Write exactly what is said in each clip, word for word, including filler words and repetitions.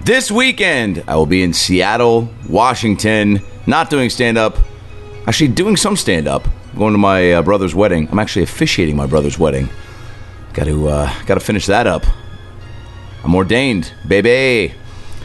This weekend, I will be in Seattle, Washington, not doing stand-up, actually doing some stand-up. I'm going to my uh, brother's wedding. I'm actually officiating my brother's wedding. Got to, uh, got to finish that up. I'm ordained, baby.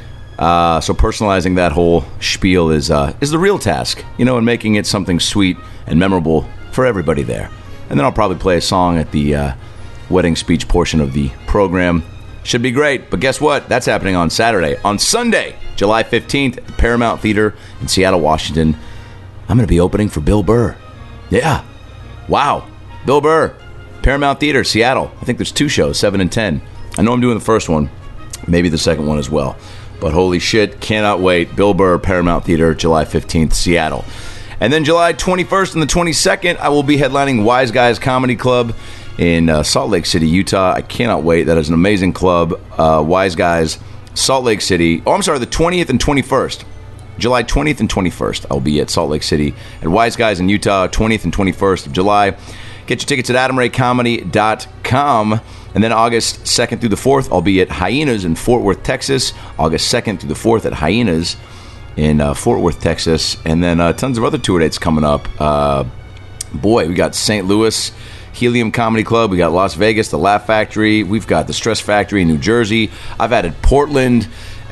Uh, so personalizing that whole spiel is uh, is the real task, you know, and making it something sweet and memorable for everybody there. And then I'll probably play a song at the uh, wedding speech portion of the program. Should be great, but guess what? That's happening on Saturday. On Sunday, July fifteenth, at the Paramount Theater in Seattle, Washington, I'm going to be opening for Bill Burr. Yeah. Wow. Bill Burr, Paramount Theater, Seattle. I think there's two shows, seven and ten. I know I'm doing the first one, maybe the second one as well. But holy shit, cannot wait. Bill Burr, Paramount Theater, July fifteenth, Seattle. And then July twenty-first and the twenty-second, I will be headlining Wise Guys Comedy Club in uh, Salt Lake City, Utah. I cannot wait. That is an amazing club. Uh, Wise Guys, Salt Lake City. Oh, I'm sorry, the twentieth and twenty-first. July twentieth and twenty-first, I'll be at Salt Lake City at Wise Guys in Utah, twentieth and twenty-first of July. Get your tickets at adam ray comedy dot com. And then August second through the fourth, I'll be at Hyenas in Fort Worth, Texas. August second through the fourth at Hyenas in uh, Fort Worth, Texas. And then uh, tons of other tour dates coming up. Uh, boy, we got Saint Louis, Helium Comedy Club. We got Las Vegas, the Laugh Factory. We've got the Stress Factory in New Jersey. I've added Portland,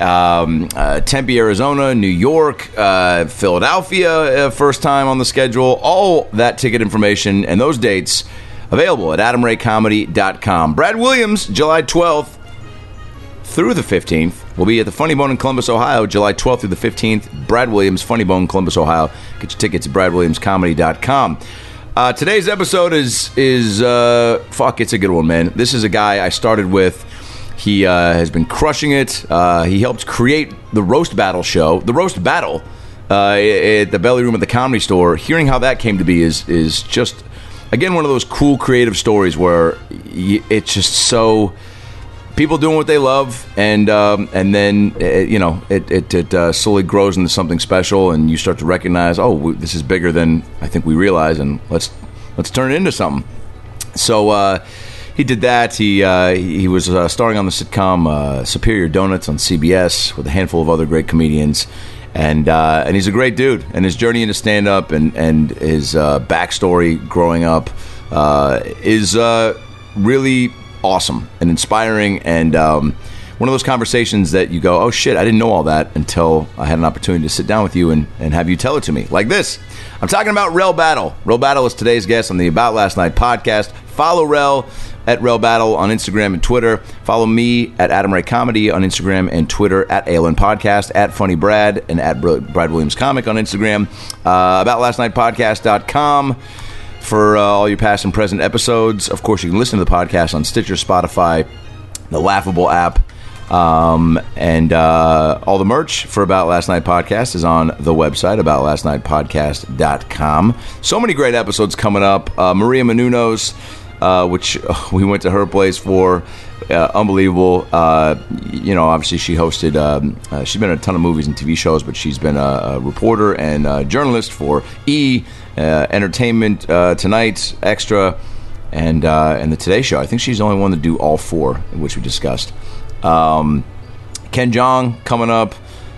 um, uh, Tempe, Arizona, New York, uh, Philadelphia, uh, first time on the schedule. All that ticket information and those dates available at adam ray comedy dot com. Brad Williams, July twelfth through the fifteenth, will be at the Funny Bone in Columbus, Ohio, July twelfth through the fifteenth. Brad Williams, Funny Bone, Columbus, Ohio. Get your tickets at brad williams comedy dot com. Uh, today's episode is, is uh, fuck, it's a good one, man. This is a guy I started with. He uh, has been crushing it. Uh, he helped create the Roast Battle show. The Roast Battle uh, at the Belly Room at the Comedy Store. Hearing how that came to be is is just... Again, one of those cool creative stories where it's just so people doing what they love, and um, and then it, you know it it, it uh, slowly grows into something special, and you start to recognize, oh, this is bigger than I think we realize, and let's let's turn it into something. So uh, he did that. He uh, he was uh, starring on the sitcom uh, Superior Donuts on C B S with a handful of other great comedians. And uh, and he's a great dude, and his journey into stand-up and, and his uh, backstory growing up uh, is uh, really awesome and inspiring, and um, one of those conversations that you go, oh shit, I didn't know all that until I had an opportunity to sit down with you and, and have you tell it to me, like this. I'm talking about Rel Battle. Rel Battle is today's guest on the About Last Night podcast. Follow Rel at Rel Battle on Instagram and Twitter. Follow me at Adam Ray Comedy on Instagram and Twitter, at A L N Podcast, at Funny Brad, and at Brad Williams Comic on Instagram. Uh, about last night podcast dot com for uh, all your past and present episodes. Of course, you can listen to the podcast on Stitcher, Spotify, the Laughable app. Um, and uh, all the merch for About Last Night Podcast is on the website, about last night podcast dot com. So many great episodes coming up. Uh, Maria Menounos, uh, which we went to her place for. Uh, unbelievable. Uh, you know, obviously she hosted, um, uh, she's been in a ton of movies and T V shows, but she's been a, a reporter and a journalist for E! Uh, Entertainment uh, Tonight, Extra, and, uh, and the Today Show. I think she's the only one to do all four, which we discussed. Um, Ken Jeong coming up,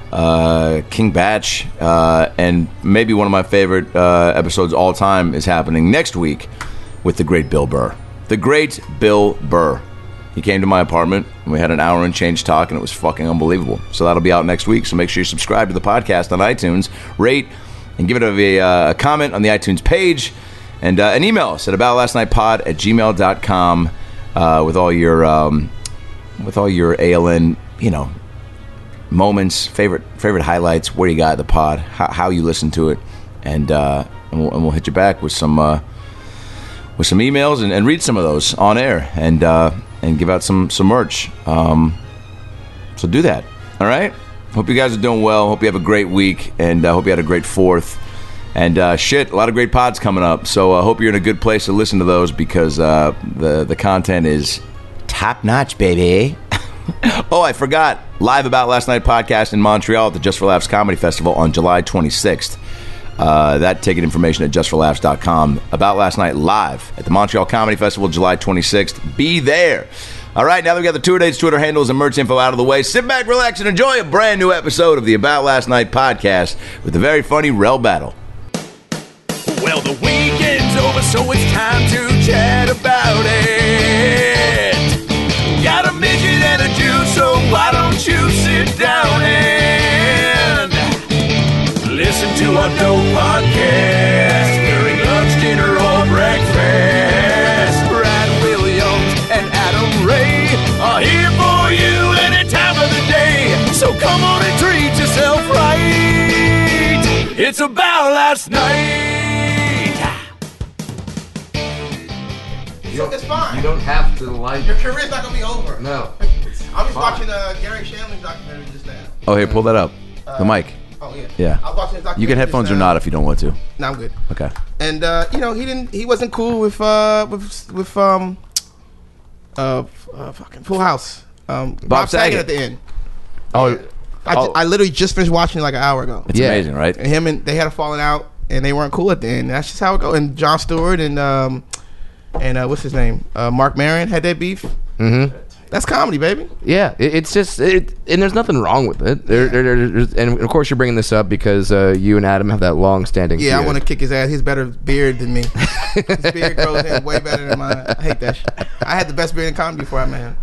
uh, King Batch, uh, and maybe one of my favorite uh, episodes all time is happening next week with the great Bill Burr. The great Bill Burr. He came to my apartment, and we had an hour and change talk, and it was fucking unbelievable. So that'll be out next week, so make sure you subscribe to the podcast on iTunes, rate, and give it a, a, a comment on the iTunes page, and, uh, and email us at about last night pod at gmail dot com uh, with all your... Um, with all your A L N, you know, moments, favorite favorite highlights, where you got the pod, how, how you listen to it, and uh, and, we'll, and we'll hit you back with some uh, with some emails and, and read some of those on air, and uh, and give out some some merch. Um, so do that. All right. Hope you guys are doing well. Hope you have a great week, and uh, hope you had a great fourth. And uh, shit, a lot of great pods coming up. So I uh, hope you're in a good place to listen to those, because uh, the the content is top notch, baby. Oh, I forgot. Live About Last Night podcast in Montreal at the Just for Laughs Comedy Festival on July twenty-sixth. Uh, that ticket information at just for laughs dot com. About Last Night live at the Montreal Comedy Festival July twenty-sixth. Be there. All right, now that we got the tour dates, Twitter handles, and merch info out of the way, sit back, relax, and enjoy a brand new episode of the About Last Night podcast with the very funny Rel Battle. Well, the weekend's over, so it's time to chat about it. Got a midget and a Jew, so why don't you sit down and listen to our dope podcast during lunch, dinner, or breakfast. Brad Williams and Adam Ray are here for you any time of the day. So come on and treat yourself right. It's About Last Night. So it's fine. You don't have to like. Your career's not gonna be over. No. I was fine. watching uh, Gary Shandling documentary just now. Oh, here, pull that up. Uh, the mic. Oh yeah. Yeah. I was watching his documentary. You can headphones just or now. not if you don't want to. No, I'm good. Okay. And uh, you know, he didn't. He wasn't cool with uh with with um uh, uh fucking Full House. Um, Bob, Bob Saget. Saget at the end. Oh, Yeah. I, ju- oh. I literally just finished watching it like an hour ago. It's Yeah. amazing, right? And him and they had a falling out, and they weren't cool at the end. That's just how it goes. And Jon Stewart and um and uh, what's his name? Uh, Mark Maron had that beef. Mm-hmm. That's comedy, baby. Yeah, it, it's just, it, and there's nothing wrong with it. There, there, there's- and of course, you're bringing this up because uh, you and Adam have that long-standing. Yeah, I feud. want to kick his ass. He's better beard than me. His beard grows in way better than mine. I hate that shit. I had the best beard in comedy before I met him.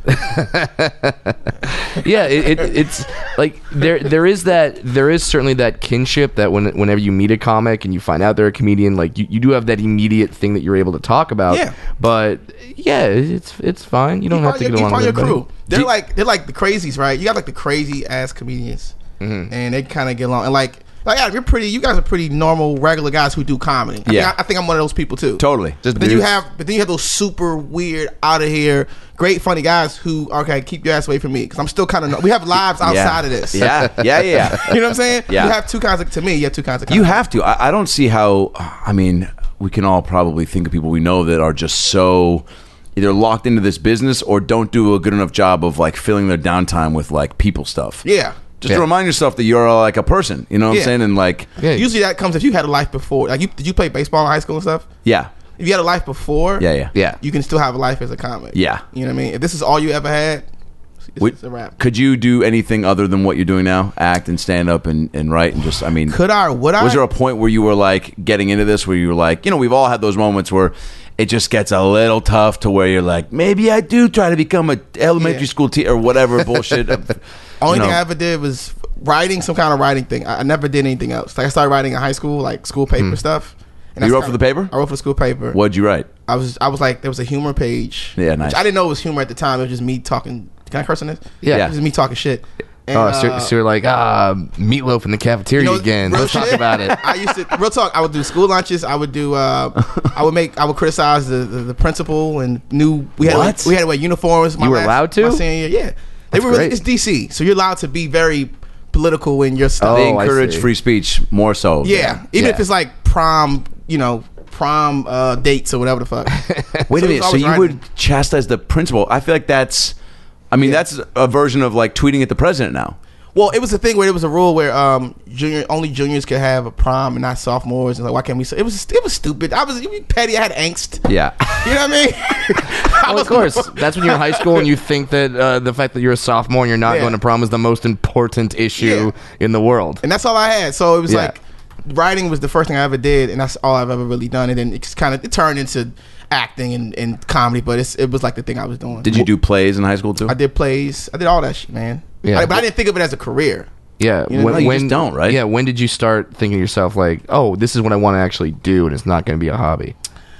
Yeah, it, it, it's like there, there is that, there is certainly that kinship that when, whenever you meet a comic and you find out they're a comedian, like you, you do have that immediate thing that you're able to talk about. Yeah. But yeah, it's, it's fine. You don't You have to find get your, along you with find your everybody. crew. They're Do- like they're like the crazies, right? You got like the crazy ass comedians, Mm-hmm. and they kind of get along. And like, like yeah, you're pretty. You guys are pretty normal, regular guys who do comedy. I Yeah. think, I, I think I'm one of those people too. Totally. Just But then you dudes. have, but then you have those super weird, out of here, great funny guys who okay, keep your ass away from me because I'm still kind of. We have lives outside of this. Yeah, yeah, yeah. You know what I'm saying? Yeah. You have two kinds of. To me, you have two kinds of. You comedy. have to. I, I don't see how. I mean, we can all probably think of people we know that are just so either locked into this business or don't do a good enough job of like filling their downtime with like people stuff. Yeah. Just Yeah. to remind yourself that you're uh, like a person. You know what Yeah. I'm saying? And like, Yeah. Usually that comes if you had a life before. Like, you did you play baseball in high school and stuff? yeah, If you had a life before, yeah, yeah, Yeah. you can still have a life as a comic. Yeah. You know what I mean? If this is all you ever had, it's, Wait, it's a wrap. Could you do anything other than what you're doing now? Act and stand up and, and write and just. I mean, Could I or would I? was there a point where you were like getting into this where you were like, you know, we've all had those moments where it just gets a little tough to where you're like, maybe I do try to become a elementary Yeah. school teacher or whatever bullshit. Only you thing know. I ever did was writing some kind of writing thing. I, I never did anything else. Like I started writing in high school, like school paper stuff. And Hmm. You that's wrote for kinda- the paper? I wrote for the school paper. What'd you write? I was I was like there was a humor page. Yeah, nice. Which I didn't know it was humor at the time. It was just me talking. Can I curse on this? Yeah. It was just me talking shit. And, Oh, so, uh, so you're like, ah, meatloaf in the cafeteria you know, again. real Let's talk shit, about it. I used to real talk. I would do school lunches. I would do. Uh, I would make. I would criticize the, the, the principal and new. We had What? we had to wear uniforms. My You were last- allowed to? My senior year, yeah. They That's were really, great. it's D C, so you're allowed to be very political in your stuff. They Oh, I encourage see. free speech more so. yeah, than- even Yeah. if it's like prom, you know, prom uh, dates or whatever the fuck. Wait So a minute. it's So always you writing. would chastise the principal? I feel like that's. I mean, Yeah. that's a version of like tweeting at the president now. Well, it was a thing where it was a rule where um junior only juniors could have a prom and not sophomores. And like, why can't we? Say, it was it was stupid. I was petty. I had angst. Yeah. You know what I mean? I Well, was- of course. That's when you're in high school and you think that uh, the fact that you're a sophomore and you're not Yeah. going to prom is the most important issue in the world. And that's all I had. So it was Yeah. like writing was the first thing I ever did, and that's all I've ever really done. And then it just kind of it turned into acting and, and comedy, but it's, it was like the thing I was doing. Did you do plays in high school too? I did plays. I did all that shit, man. Yeah. I- but I didn't think of it as a career. Yeah. You know, when, no, you when, just don't, right? Yeah. When did you start thinking to yourself, like, oh, this is what I want to actually do and it's not going to be a hobby?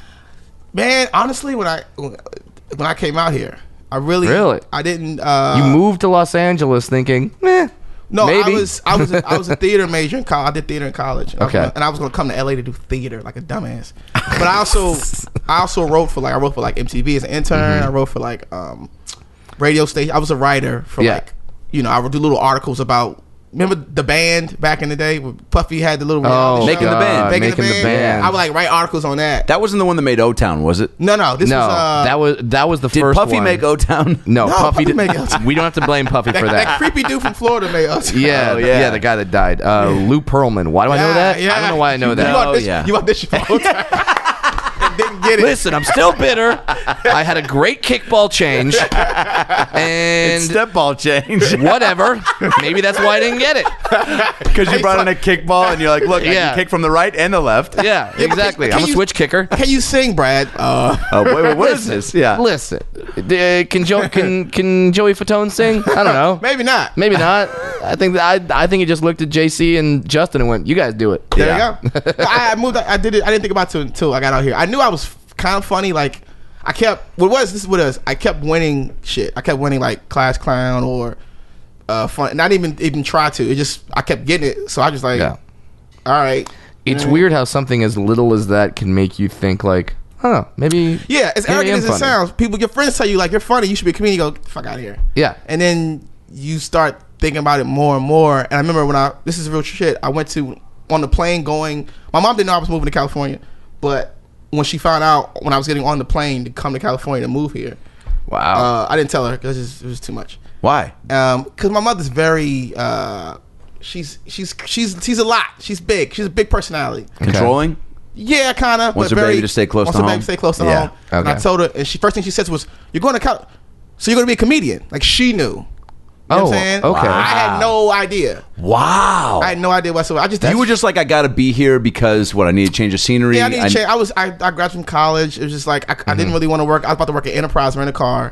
Man, honestly, when I when I came out here, I really, Really? I didn't. Uh, You moved to Los Angeles thinking, eh, No, maybe. I was I was a, I was a theater major in college. I did theater in college. And I was Okay. gonna- and I was going to come to L A to do theater like a dumbass. But I also I also wrote for like I wrote for like M T V as an intern. Mm-hmm. I wrote for like um radio station. I was a writer for Yeah. like you know I would do little articles about. Remember the band back in the day? When Puffy had the little Oh, reality Making show? the Band. Making, Making the, the band. Band. I would like write articles on that. That wasn't the one that made O-Town, was it? no, no, this no, was uh, that was that was the Did first Puffy one. make O-Town? No, No, Puffy, Puffy did. made O-Town. We don't have to blame Puffy that, for that that. creepy dude from Florida made us. Yeah, Oh, yeah, yeah. the guy that died, uh, Lou Pearlman. Why do I know that? I don't know why I know You that. Oh, audition, yeah. you audition for O-Town. I didn't get it. Listen, I'm still bitter. I had a great kickball change, and Step ball change. whatever. Maybe that's why I didn't get it. Because you brought in a kickball and you're like, look, I Yeah. can kick from the right and the left. Yeah, but exactly. can I'm a you- switch kicker. Can you sing, Brad? Uh, Oh, wait, wait, what is this? Yeah. Listen, uh, can Joe can can Joey Fatone sing? I don't know. maybe not. Maybe not. I think that I I think he just looked at J C and Justin and went, "You guys do it." There Yeah. you go. I, I moved. I did it. I didn't think about it until I got out here. I knew I was kind of funny. Like I kept. What was this? Is what it was. I kept winning shit. I kept winning like class clown or uh, fun. Not even even try to. It just I kept getting it. So I just like, Yeah. all right. It's weird how something as little as that can make you think like, "Huh, maybe." Yeah, as maybe I arrogant am as it funny. sounds, people, your friends tell you like you're funny. You should be a comedian. You go fuck out of here. Yeah. And then you start thinking about it more and more. And I remember when I this is real shit. I went to on the plane going. My mom didn't know I was moving to California, but when she found out when I was getting on the plane to come to California to move here, Wow. uh, I didn't tell her because it, was- it was too much. Why? Um, because my mother's very. Uh, she's she's she's she's a lot. She's big. She's a big personality. Controlling? Yeah, kind of. Wants but her very, baby to stay close wants to her home? baby to stay close to Yeah. home. And Okay. I told her, and she first thing she said was, "You're going to Cal, so you're going to be a comedian." Like she knew. You know Oh, what I'm saying? okay. I had no idea. Wow. I had no idea whatsoever. I just you were just like, I got to be here because, what, I need to change the scenery? yeah. I didn't change. I was I, I graduated from college. It was just like I, I Mm-hmm. didn't really want to work. I was about to work at Enterprise, rent a car.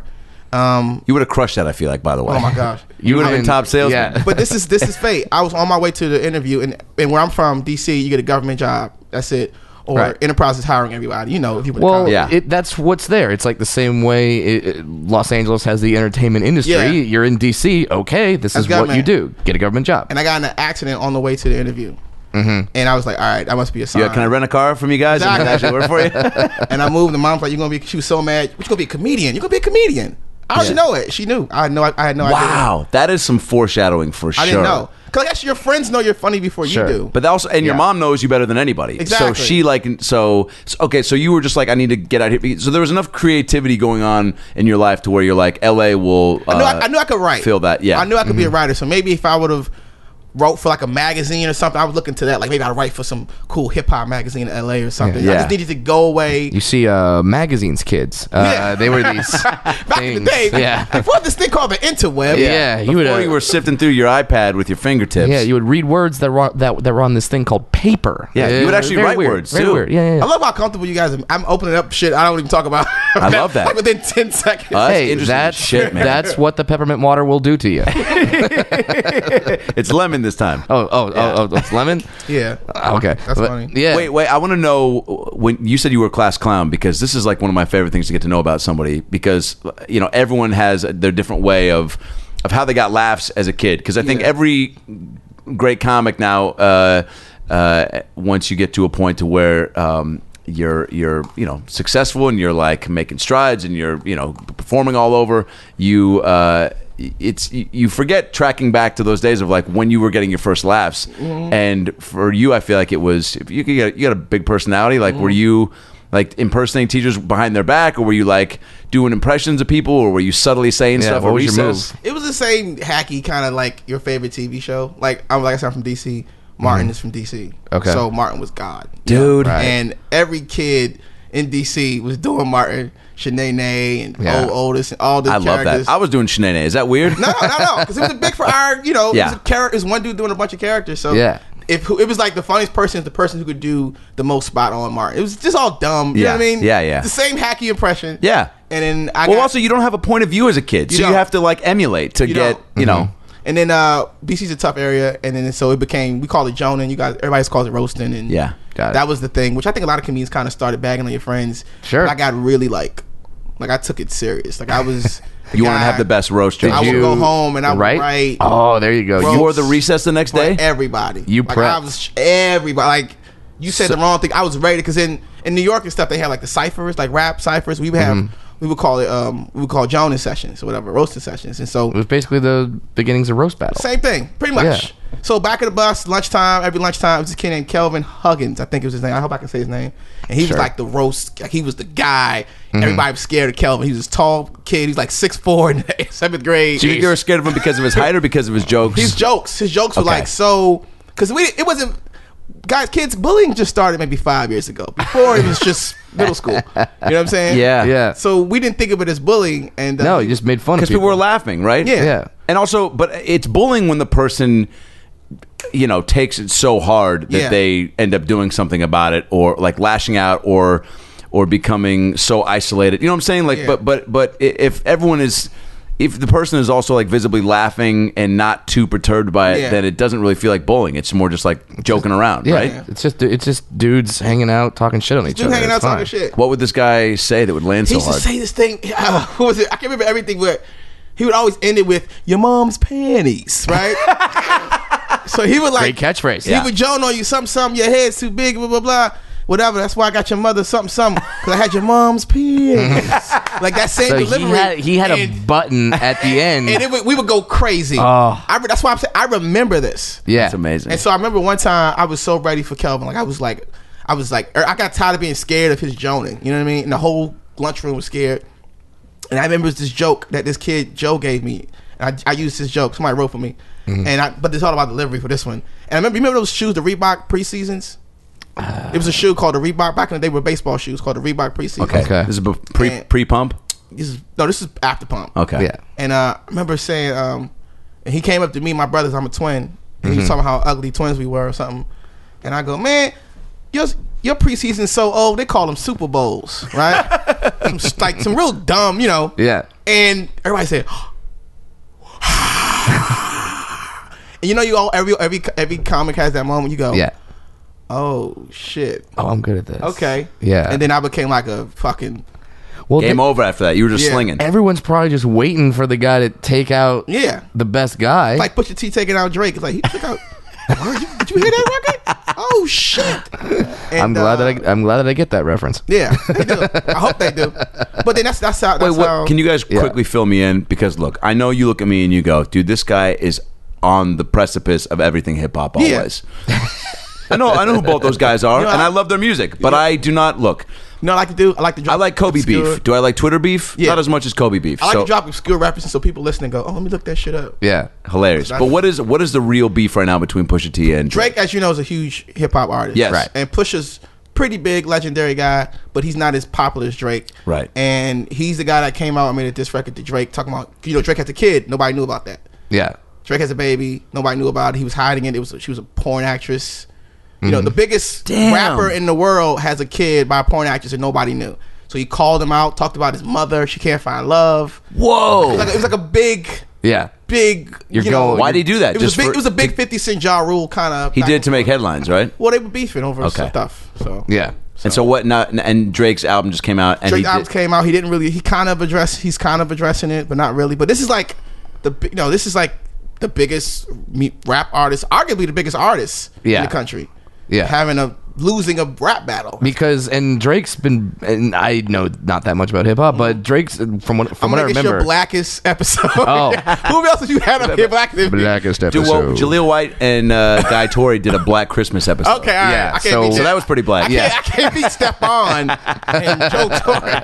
Um, You would have crushed that, I feel like, by the way. oh my gosh. You would have been And- top salesman. yeah. But this is this is fate. I was on my way to the interview, and and where I'm from, D C, you get a government job. That's it. Or Right. Enterprise is hiring everybody. You know, if you went to Well, college. Yeah. it, that's what's there. It's like the same way it, it- Los Angeles has the entertainment industry. Yeah. You're in D C. Okay, this That's is what you government. do. Get a government job. And I got in an accident on the way to the interview. Mm-hmm. And I was like, all right, that must be a sign. Yeah, can I rent a car from you guys and Exactly. actually work for you? And I moved, and mom's like, you're going to be, she was so mad. What, you going to be a comedian? You're going to be a comedian. I already know it. She knew. I had no, I had no idea. Wow, that is some foreshadowing for sure. I didn't know. Because actually, your friends know you're funny before Sure. you do. But also, and your Yeah. mom knows you better than anybody. So Exactly. she like, so, so okay. So you were just like, I need to get out here. So there was enough creativity going on in your life to where you're like, L A will. Uh, I knew I, I knew I could write. Feel that, yeah. I knew I could be a writer. So maybe if I would have wrote for like a magazine or something, I was looking to that. Like maybe I'd write for some cool hip hop magazine in L A or something. Yeah. I just needed to go away. You see, uh, magazines, kids. Uh, Yeah. They were these Back things. in the day, Yeah. before this thing called the interweb. Yeah, you would. Before Uh, you were sifting through your iPad with your fingertips. yeah, you would read words that were that that were on this thing called paper. Yeah, you would Uh, actually very write weird, words, very too. Weird. Yeah, yeah. I yeah. love how comfortable you guys are. I'm opening up shit I don't even talk about. I love that. Like within ten seconds. Uh, That's Hey, interesting that's shit, man. that's what the peppermint water will do to you. It's lemon this time. Oh, oh, oh, oh, it's lemon. yeah. Okay, That's But- funny. Yeah. Wait, wait. I want to know when you said you were a class clown, because this is like one of my favorite things to get to know about somebody, because you know everyone has their different way of of how they got laughs as a kid. Because I think Yeah. every great comic now, uh, uh, once you get to a point to where um, you're you're you know successful and you're like making strides and you're you know performing all over, you. Uh, it's you forget tracking back to those days of like when you were getting your first laughs. Mm-hmm. And for you, I feel like it was, if you could get, you got a big personality, like were Mm-hmm. you like impersonating teachers behind their back, or were you like doing impressions of people, or were you subtly saying Yeah, stuff what at was your recess? move? It was the same hacky kind of like your favorite T V show. Like I'm like I said, I'm from D C. Martin is from D C. Okay. So Martin was God, Dude. Right. and every kid in D C was doing Martin, Shanae, and Yeah. old Otis, and all the I love characters. that. I was doing Shanae. Is that weird? No, no, no, because it was a big for our, you know, Yeah. it was a character. It was one dude doing a bunch of characters. So Yeah. if it was like the funniest person is the person who could do the most spot on Martin. It was just all dumb. You Yeah. know what I mean? Yeah, yeah. The same hacky impression. Yeah. And then I Well, got, also you don't have a point of view as a kid, You so you don't. have to like emulate to You get, don't. you know. and then uh, D C's a tough area, and then so it became we call it Jonan. You guys, everybody calls it roasting, and Yeah. Got it. that was the thing, which I think a lot of comedians kind of started bagging on your friends. Sure. But I got really like, like I took it serious. Like I was. the You want to guy- have the best roast job. I would you go home and I would write? write. Oh, there you go. Bro, You You wore the recess the next for day? everybody. You like I prepped. was everybody. Like you said So- the wrong thing. I was ready because in in New York and stuff they had like the ciphers, like rap ciphers. We would have Mm-hmm. we would call it um we would call Jonas sessions or whatever, roasting sessions, and so It was basically the beginnings of roast battle. same thing, pretty much. Yeah. So back at the bus, lunchtime, every lunchtime, it was a kid named Kelvin Huggins, I think it was his name. I hope I can say his name. And he Sure. was like the roast, like he was the guy. Mm-hmm. Everybody was scared of Kelvin. He was this tall kid. He was like six foot four in seventh grade. Do you think they were scared of him because of his height or because of his jokes? His jokes, his jokes were Okay. like so, because we it wasn't guys, kids, bullying just started maybe five years ago. Before it was just middle school. You know what I'm saying? Yeah. Yeah. So we didn't think of it as bullying, and uh, No, you just made fun of Because people. people were laughing, right? Yeah. Yeah. And also, but it's bullying when the person, you know, takes it so hard that Yeah. they end up doing something about it, or like lashing out, or or becoming so isolated. You know what I'm saying? Like, Yeah. but but but i- if everyone is. If the person is also like visibly laughing and not too perturbed by it, Yeah. then it doesn't really feel like bullying. It's more just like joking around, Yeah, right? it's just it's just dudes hanging out, talking shit on each Dude other. hanging out It's talking fine. shit. What would this guy say that would land He so used to hard? say this thing. Uh, what was it? I can't remember everything, but he would always end it with "your mom's panties," right? So he would like Great catchphrase. He Yeah. would joan on you, something, something. Your head's too big, blah blah blah. Whatever. That's why I got your mother something, something. Because I had your mom's panties. Like that same So he delivery. had he had a and, button at the end. and it would, we would go crazy. Oh. I, re- that's why I'm saying I remember this. yeah, It's amazing. And so I remember one time I was so ready for Kelvin. Like I was like, I was like, er, I got tired of being scared of his joning. You know what I mean? And the whole lunchroom was scared. And I remember this joke that this kid Joe gave me. And I, I used this joke. Somebody wrote for me. Mm-hmm. And I, but it's all about delivery for this one. And I remember, remember those shoes, the Reebok preseasons. It was a shoe called the Reebok. Back in the day, were baseball shoes called the Reebok preseason. Okay. Okay. This is a pre And- pre pump. This is no, this is after pump. Okay. Yeah. And uh, I remember saying, um, and he came up to me, and my brothers, I'm a twin, and Mm-hmm. he was talking about how ugly twins we were or something. And I go, man, your your preseason's so old, they call them Super Bowls, right? some, like some real dumb, you know. yeah. And everybody said, and you know, you all every every every comic has that moment. You go, Yeah. oh shit, Oh, I'm good at this. okay, Yeah. And then I became like a fucking Well, Game they- over after that. You were just Yeah. slinging. everyone's probably just waiting for the guy to take out yeah. the best guy. Like Pusha T taking out Drake. It's like he took out. Word, you- did you hear that record? Oh shit! And, I'm glad uh, that I, I'm glad that I get that reference. Yeah, they do. I hope they do. But then that's that's how. That's Wait, what, how can you guys Yeah. quickly fill me in? Because look, I know you look at me and you go, dude, this guy is on the precipice of everything hip hop Yeah. always. I know, I know who both those guys are, You know, and I I- love their music, but Yeah. I do not look. You know what I like to do? I like to drop I like Kobe obscure, beef. Do I like Twitter beef? Yeah. Not as much as Kobe beef. I like so to drop obscure references so people listening go, oh, let me look that shit up. Yeah. hilarious. But what is what is the real beef right now between Pusha T and Drake, as you know, is a huge hip hop artist. Yes. Right. And Pusha's pretty big, legendary guy, but he's not as popular as Drake. Right. And he's the guy that came out and made a diss record to Drake talking about, you know, Drake has a kid. Nobody knew about that. Yeah. Drake has a baby. Nobody knew about it. He was hiding it. It was she was a porn actress. You know, the biggest Damn. rapper in the world has a kid by a porn actress and nobody knew. So he called him out, talked about his mother. She can't find love. Whoa! It was like, it was like a big, Yeah. big. You're you know, going- Why did he do that? It was, Just a big, for- it was a big fifty Cent Ja Rule kind of. he did to make headlines, right? Well, they were beefing over Okay. some stuff. So Yeah. And so what? Not and Drake's album just came out, and Drake he albums did, came out. He didn't really. He kind of addressed. He's kind of addressing it, but not really. But this is like the. bi- You know, this is like the biggest me- rap artist, arguably the biggest artist Yeah. in the country. Yeah. having a losing a rap battle. Because and Drake's been and I know not that much about hip hop, but Drake's from what I'm from what I gonna get remember. your blackest episode. Oh. Who else did you have up here? Black Blackest Dude, episode. well, Jaleel White and uh, Guy Torry did a Black Christmas episode. Okay, all right. Yeah, I can't so- beat So that was pretty black. I can't, I can't beat Stephon and Joe Torre.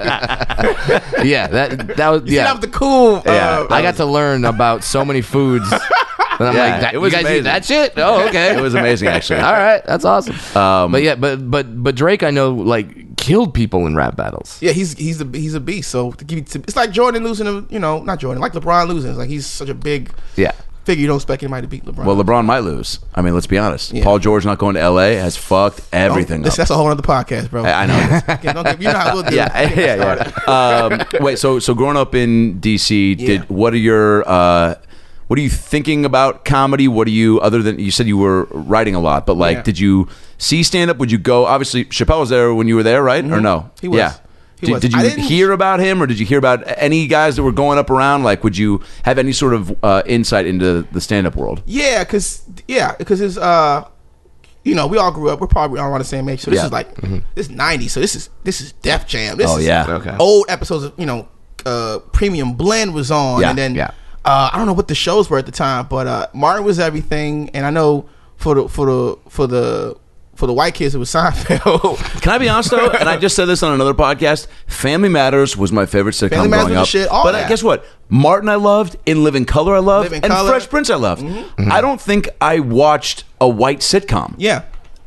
yeah, that that was See, yeah. that was the cool. Yeah, uh, I got to learn about so many foods. And I'm Yeah, like, that, it was you guys amazing. eat that shit? Oh, okay. It was amazing, actually. All right, that's awesome. Um, but yeah, but but but Drake, I know, like killed people in rap battles. Yeah, he's he's a he's a beast. So to give you, to, it's like Jordan losing a you know not Jordan like LeBron losing. It's like he's such a big Yeah, figure. You don't expect anybody to beat LeBron. Well, LeBron might lose. I mean, let's be honest. Yeah. Paul George not going to L A has fucked everything This- up. That's a whole other podcast, bro. I I know. it is. Okay, don't get- you know how we'll do. yeah, it. Get yeah, started. yeah. Um, wait, so so growing up in D C, Yeah. did what are your uh, what are you thinking about comedy? What are you other than you said you were writing a lot, but like, Yeah. did you see stand up? Would you go? Obviously, Chappelle was there when you were there, right? Or no? Mm-hmm. He was. Yeah. He did, was. did I you didn't- hear about him, or did you hear about any guys that were going up around? Like, would you have any sort of uh, insight into the stand up world? Yeah, because yeah, because it's uh, you know, we all grew up. We're probably all around the same age. So this Yeah. is like this is ninety. So this is this is Def Jam. This Oh, is yeah. Okay. old episodes of you know, uh, Premium Blend was on, Yeah, and then yeah. uh, I don't know what the shows were at the time, but uh, Martin was everything, and I know for the for the for the for the white kids it was Seinfeld. Can I be honest though? And I just said this on another podcast. Family Matters was my favorite sitcom Family Matters growing was up. the shit, all but that. uh, guess what? Martin I loved, In Living Color I loved, Living and Color. Fresh Prince I loved. I don't think I watched a white sitcom. Yeah.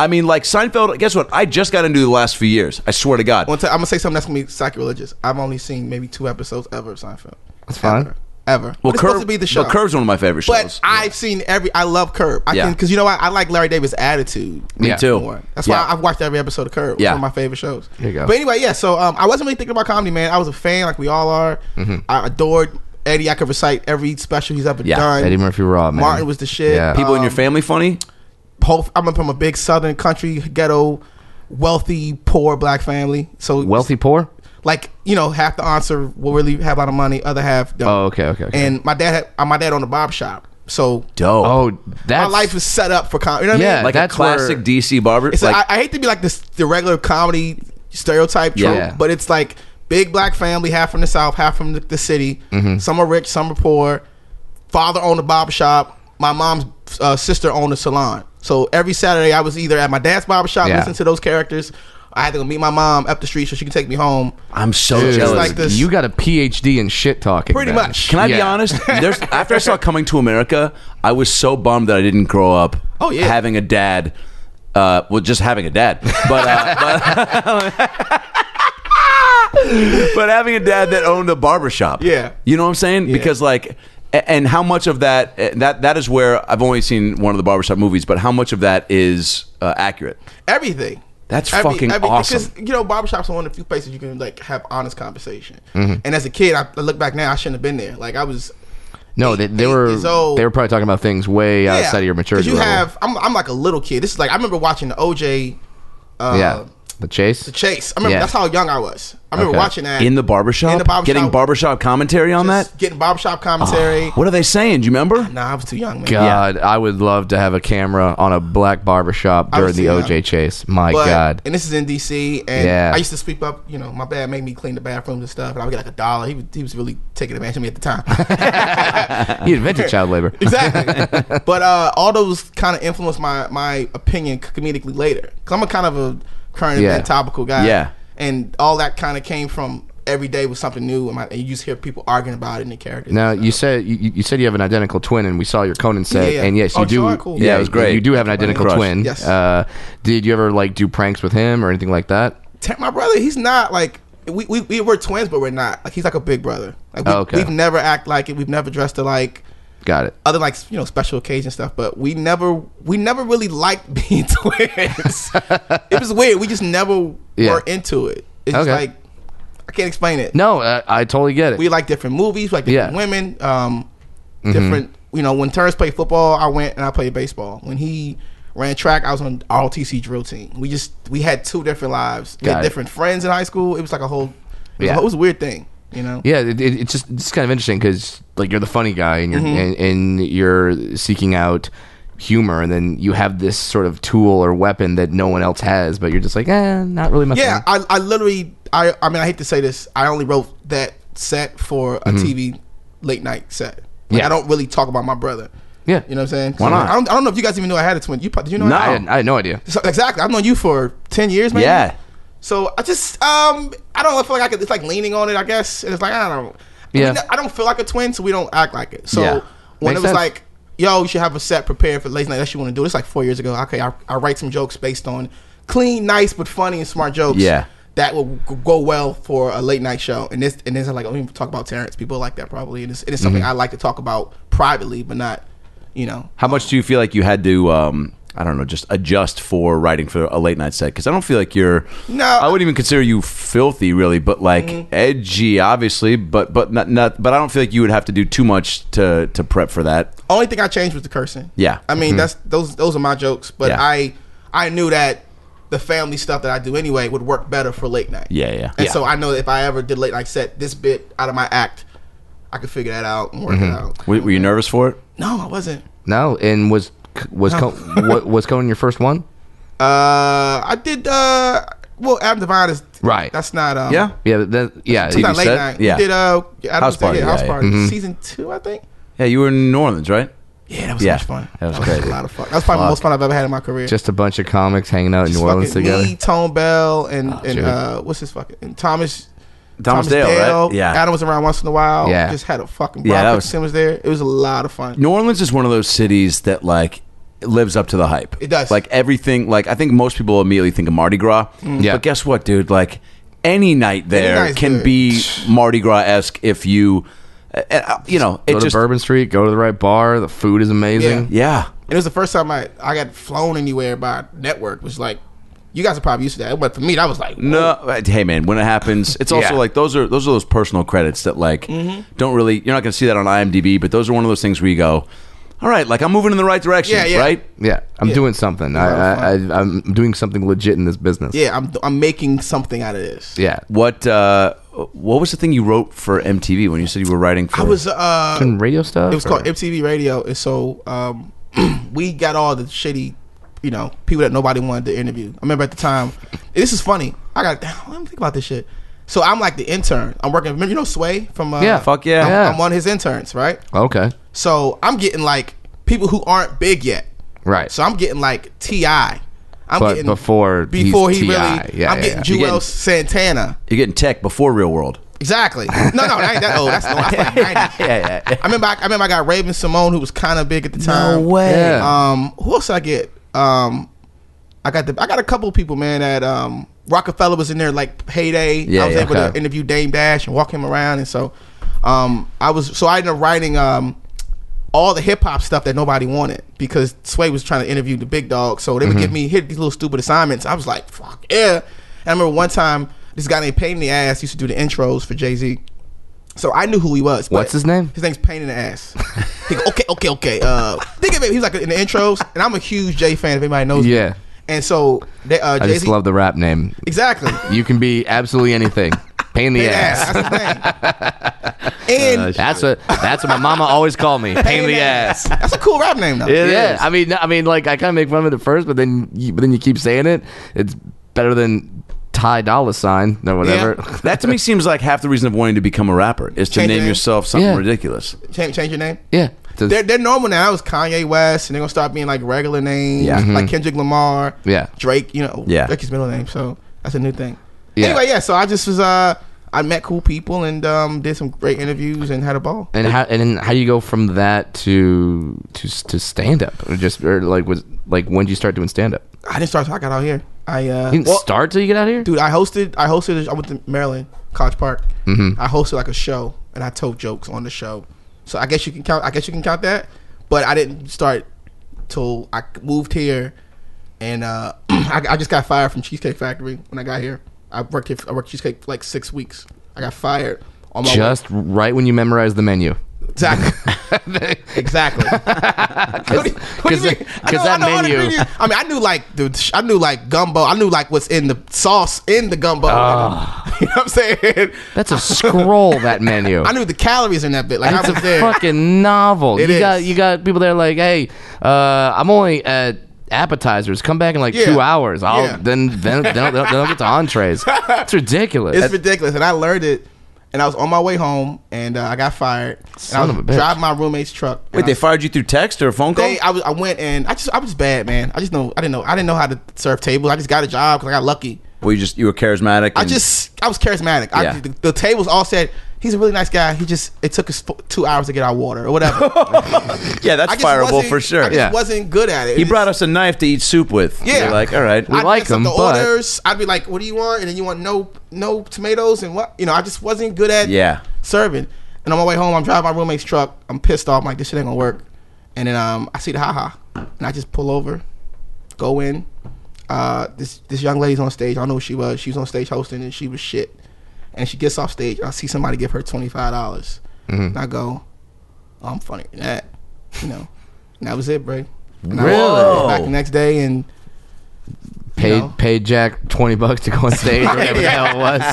I mean, like Seinfeld. Guess what? I just got into the last few years. I swear to God. One time, I'm gonna say something that's gonna be sacrilegious. I've only seen maybe two episodes ever of Seinfeld. That's fine. Ever. Ever. Well, But it's Curb, supposed to be the show. but Curb's one of my favorite But shows. I've seen every. I love Curb. I Yeah. can because you know what? I like Larry David's attitude. Me Yeah. too. more. That's Yeah. why I've watched every episode of Curb. It's Yeah. one of my favorite shows. There you go. But anyway, yeah. So um, I wasn't really thinking about comedy, man. I was a fan, like we all are. Mm-hmm. I adored Eddie. I could recite every special he's ever Yeah. done. Eddie Murphy Raw, man. Martin was the shit. Yeah. People in your Um, family funny? whole, I'm from a big Southern country ghetto, wealthy, poor black family. So Wealthy poor? like you know, half the aunts are will really have a lot of money, other half don't. Oh, okay, okay, okay. And my dad had uh, my dad owned a barber shop, so Dope. Oh, that's... my life is set up for comedy. You know what I Yeah. mean? like that's a classic where- D C barber. It's like, like, I, I hate to be like this the regular comedy stereotype trope, Yeah. but it's like big black family, half from the South, half from the, the city. Mm-hmm. Some are rich, some are poor. Father owned a barber shop. My mom's uh, sister owned a salon. So every Saturday, I was either at my dad's barber shop Yeah. listening to those characters. I had to go meet my mom up the street so she could take me home. I'm so Dude, jealous. like this- You got a P H D in shit talking. Pretty man. much. Can I be Yeah. honest? There's, after I saw Coming to America, I was so bummed that I didn't grow up Oh, yeah. having a dad. Uh, well, just having a dad. But, uh, but, but having a dad that owned a barbershop. Yeah. You know what I'm saying? Yeah. Because, like, a- and how much of that, that that is where I've only seen one of the barbershop movies, but how much of that is uh, accurate? Everything. That's fucking awesome. Because, you know, barbershops are one of the few places you can, like, have honest conversation. Mm-hmm. And as a kid, I, I look back now, I shouldn't have been there. Like, I was... No, they, they eight were years old. they were probably talking about things way outside of your maturity you level. have, I'm, I'm like a little kid. This is like, I remember watching the O J... Uh, yeah, the chase. The Chase. I remember, Yeah. that's how young I was. I remember Okay. watching that. In the barbershop? In the barbershop. Getting barbershop commentary on just that? Getting barbershop commentary. What are they saying? Do you remember? Nah, I was too young, man. God, I would love to have a camera on a black barbershop I during was the too O young. J chase. My But- God. And this is in D C and Yeah. I used to sweep up, you know, my dad made me clean the bathrooms and stuff, and I would get like a dollar. He was, he was really taking advantage of me at the time. He invented child labor. Exactly. But uh, all those kind of influenced my, my opinion comedically later. Because I'm a kind of a current Yeah. event topical guy. Yeah. And all that kind of came from every day was something new, and, my, and you just hear people arguing about it in the characters. Now you said you, you said you have an identical twin, and we saw your Conan set, Yeah, yeah. and yes, you Oh, do. sure, cool. Yeah, it was great. You do have an identical Crush. twin. Yes. Uh, did you ever like do pranks with him or anything like that? Te- my brother, he's not like we, we we were twins, but we're not. Like he's like a big brother. Like we, Oh, okay. we've never act like it. We've never dressed alike. Got it. Other like you know special occasion stuff, but we never we never really liked being twins. It was weird. We just never Yeah. were into it. It's just Okay. like I can't explain it. No, uh, I totally get it. We like different movies, we like different Yeah. women, um, Mm-hmm. different. You know, when Terrence played football, I went and I played baseball. When he ran track, I was on R O T C drill team. We just we had two different lives. We Got had it. different friends in high school. It was like a whole. It was, Yeah. a, it was a weird thing, you know. Yeah, it, it, it's just it's kind of interesting because like you're the funny guy and you're Mm-hmm. and, and you're seeking out humor, and then you have this sort of tool or weapon that no one else has, but you're just like, eh, not really my Yeah, thing. I, I literally, I, I mean, I hate to say this, I only wrote that set for a T V late night set. Like, Mm-hmm. Yeah. I don't really talk about my brother. Yeah, You know what I'm saying? Why not? I don't, I don't know if you guys even know I had a twin. You pro- did you know? No. I I, had, had, I had no idea. so, exactly. I've known you for ten years, man. Yeah. So I just, um, I don't know, I feel like I could, it's like leaning on it, I guess. And it's like I don't. Yeah. We, I don't feel like a twin, so we don't act like it. So Yeah. when Makes it was sense. like, yo, you should have a set prepared for late night. That's what you want to do. It's like four years ago. Okay, I, I write some jokes based on clean, nice, but funny and smart jokes. Yeah. That will g- go well for a late night show. And this, and this, I'm like, I don't even talk about Terrence. People like that probably, and it's, it is something I like to talk about privately, but not, you know. How much do you feel like you had to, um, I don't know, just adjust for writing for a late night set? Because I don't feel like you're. No. I wouldn't even consider you filthy, really, but like Mm-hmm. edgy, obviously. But but not, not. But I don't feel like you would have to do too much to to prep for that. Only thing I changed was the cursing. Yeah. I mean that's those those are my jokes, but Yeah. I I knew that the family stuff that I do anyway would work better for late night. Yeah, yeah. And Yeah. so I know that if I ever did late night set this bit out of my act, I could figure that out and work it out. Were, were you nervous for it? No, I wasn't. No, and was was No. Co- wa- was Conan your first one? Uh, I did. Uh, well, Adam Devine is Right. That's not. Um, Yeah. Yeah, that, yeah. It's not you late said? night. Yeah. We did uh Adam House said, Party, yeah, yeah, House yeah. Party, Mhm. season two, I think. Yeah, you were in New Orleans, right? Yeah, that was Yeah. so much fun. That was a crazy. lot of fun. That was probably the most fun I've ever had in my career. Just a bunch of comics hanging out in Just New Orleans fucking together. Me, Tone Bell, and Oh, and dude. uh, what's his fucking and Thomas. Thomas Dale, right? Yeah. Adam was around once in a while. Yeah. Just had a fucking. Yeah, Yeah, that that was- was. was there. It was a lot of fun. New Orleans is one of those cities that, like, lives up to the hype. It does. Like everything. Like I think most people immediately think of Mardi Gras. Yeah. But guess what, dude? Like any night there night's can good. be Mardi Gras esque if you, uh, uh, you know, it Go to just Bourbon Street. Go to the right bar. The food is amazing. yeah. And it was the first time I, I got flown anywhere by network. It was like, you guys are probably used to that, but for me, that was like, whoa. No, hey man, when it happens, it's also Yeah. like those are those are those personal credits that like don't really. You're not going to see that on IMDb, but those are one of those things where you go, all right, like I'm moving in the right direction, Yeah, yeah. right? Yeah, I'm Yeah. doing something. I, I, I, I'm doing something legit in this business. Yeah, I'm I'm making something out of this. Yeah. What uh, what was the thing you wrote for M T V when you said you were writing for? I was uh, Doing radio stuff. it was or- called M T V Radio, and so um, we got all the shitty, you know, people that nobody wanted to interview. I remember at the time, this is funny. I got let me think about this shit. So I'm like the intern. I'm working. Remember, you know, Sway from uh, Yeah. Fuck yeah. I'm, Yeah. I'm one of his interns, right? Okay. So I'm getting like people who aren't big yet. Right. So I'm getting like T I. I'm But getting before before he's he T I. really. Yeah, I'm yeah, getting yeah. Joel You're getting- Santana. You're getting tech before Real World. Exactly. No, no, that ain't that old. That's, no, that's like ninety. yeah, yeah. I remember. I, I remember. I got Raven Simone, who was kind of big at the time. way. Yeah. Um, who else did I get? Um, I got the. I got a couple of people, man. That um, Rockefeller was in there, like Heyday. Yeah, I was yeah, able okay. to interview Dame Dash and walk him around, and so, um, I was. So I ended up writing um, all the hip hop stuff that nobody wanted because Sway was trying to interview the big dog. So they would Mm-hmm. give me hit these little stupid assignments. I was like, fuck yeah. And I remember one time this guy named Pain in the Ass used to do the intros for Jay-Z. So I knew who he was. but What's his name? His name's Pain in the Ass. He go, okay, okay, okay. Uh, think of it. He was like in the intros, and I'm a huge Jay fan. If anybody knows, me. Yeah. And so they, uh, I Jay just Z love the rap name. exactly. You can be absolutely anything. Pain in the Pain in the ass. That's his name. And That's what that's what my mama always called me. Pain in the ass. That's a cool rap name, though. It Yeah, is. I mean, I mean, like I kind of make fun of it at first, but then, you, but then you keep saying it. It's better than Ty Dolla Sign or whatever. Yeah. That to me seems like half the reason of wanting to become a rapper is to Change name your name. yourself something Yeah. ridiculous. Change, change your name. Yeah, It's- They're, they're normal now. It was Kanye West, and they're gonna start being like regular names, Yeah. like Kendrick Lamar, Yeah. Drake. You know, Yeah. Drake his middle name, so that's a new thing. Yeah. Anyway, yeah. So I just was uh, I met cool people and um, did some great interviews and had a ball. and how and then how do you go from that to to to stand up or just or like was like when did you start doing stand up? I didn't start. Till I got out here. I uh, You didn't well, start till you get out here. dude. I hosted. I hosted. I went to Maryland College Park. Mm-hmm. I hosted like a show, and I told jokes on the show. So I guess you can count. I guess you can count that. But I didn't start till I moved here, and uh, I, I just got fired from Cheesecake Factory when I got here. I worked here. I worked Cheesecake for like six weeks. I got fired on my Just right when you memorized the menu. exactly exactly. What do you- what do you mean? I 'cause know- that I know all the menu- ingredients. I mean, I knew like the I knew like gumbo. I knew like what's in the sauce in the gumbo. Ah. You know what I'm saying? That's a scroll. That menu. I knew the calories in that bit. Like That's I a was there. fucking novel. It you is. got you got people there like, hey, uh, I'm only at appetizers. Come back in like Yeah. two hours. I'll Yeah. then then then I'll, then I'll get to entrees. It's ridiculous. It's ridiculous, and I learned it. And I was on my way home, and uh, I got fired. Son and I of was a bitch. driving my roommate's truck. and Wait, I, they fired you through text or a phone call? they, I was, I went and I just, I was just bad, man. I just know, I didn't know, I didn't know how to serve tables. I just got a job because I got lucky. Well, you just you were charismatic. I and- just, I was charismatic. Yeah. I, the, the tables all said he's a really nice guy. He just, it took us f- two hours to get our water or whatever. yeah, that's I just fireable wasn't- for sure. I just Yeah. wasn't good at it. He It brought just- us a knife to eat soup with. Yeah. You're like, all right. We I'd like mess up him, the but- orders. I'd be like, "What do you want?" And then you want no, no tomatoes and what? You know, I just wasn't good at Yeah. serving. And on my way home, I'm driving my roommate's truck. I'm pissed off. I'm like, this shit ain't gonna work. And then um, I see the haha, and I just pull over, go in. Uh, this this young lady's on stage. I don't know who she was. She was on stage hosting, and she was shit. And she gets off stage. I see somebody give her twenty five dollars. Mm-hmm. And I go, oh, I'm funny than that, you know. And that was it, bro. And I Really? went back the next day and. paid know. paid Jack twenty bucks to go on stage or whatever the hell it was.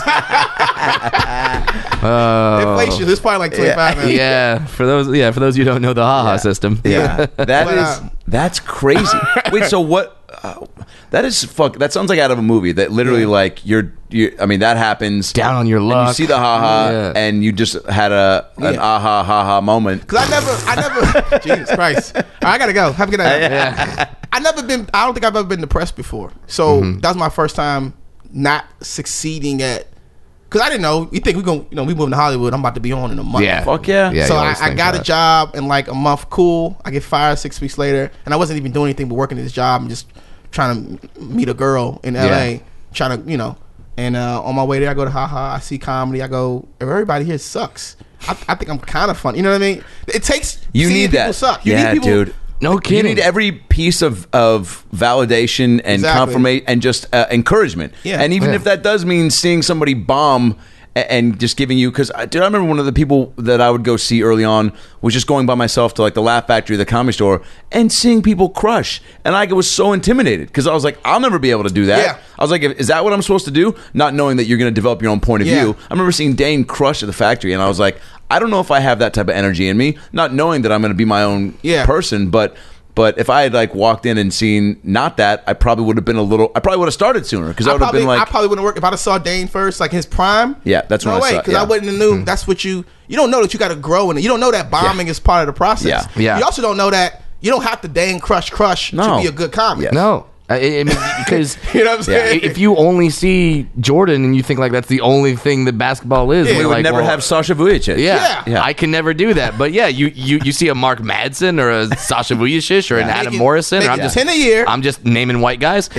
Oh. Inflation. It's probably like twenty five. man. Yeah, for those yeah for those of you who don't know the haha system. Yeah, that But, is uh, that's crazy. Wait, so what? Uh, that is fuck. That sounds like out of a movie. That literally, Yeah. like you're, you. I mean, that happens. Down on your And luck. you see the haha, Yeah. and you just had a an Yeah. aha ha ha moment. Cause I never, I never. Jesus Christ! All right, I gotta go. Have a good night. Yeah. I never been. I don't think I've ever been depressed before. So Mm-hmm. that was my first time not succeeding at Because I didn't know. You think we going you know, we moving to Hollywood. I'm about to be on in a month. Yeah. Fuck yeah. Yeah, so you I, always I think got that. a job in like a month. Cool. I get fired six weeks later, and I wasn't even doing anything but working at this job and just trying to meet a girl in L A. Yeah. Trying to, you know, and uh, on my way there, I go to haha. I see comedy. I go, everybody here sucks. I, I think I'm kind of funny. You know what I mean? It takes You seeing need people that. suck. You yeah, need people, dude. No You kidding. need every piece of, of validation and Exactly. confirmation and just uh, encouragement. Yeah. And even Yeah. if that does mean seeing somebody bomb a- and just giving you, because dude, I remember one of the people that I would go see early on was just going by myself to like the Laugh Factory, the Comedy Store, and seeing people crush. And I was so intimidated because I was like, I'll never be able to do that. Yeah. I was like, is that what I'm supposed to do? Not knowing that you're going to develop your own point of Yeah. view. I remember seeing Dane crush at the factory, and I was like, I don't know if I have that type of energy in me. Not knowing that I'm going to be my own Yeah. person, but but if I had like walked in and seen not that, I probably would have been a little. I probably would have started sooner because I I would have probably, been like, I probably wouldn't work if I'd have saw Dane first, like his prime. Yeah, that's no when I way, saw- because yeah. I wouldn't have knew. That's what you. You don't know that you got to grow in it. You don't know that bombing Yeah. is part of the process. Yeah. Yeah. You also don't know that you don't have to Dane crush crush No. to be a good comic. Yeah. No. I, I mean, because You know what I'm saying? if you only see Jordan and you think like that's the only thing that basketball is, Yeah. we're we would like, never well, have Sasha Vujacic. Yeah, Yeah. I can never do that. But yeah, you you, you see a Mark Madsen or a Sasha Vujacic or an Adam Making- Morrison, or I'm making just ten a year. I'm just naming white guys.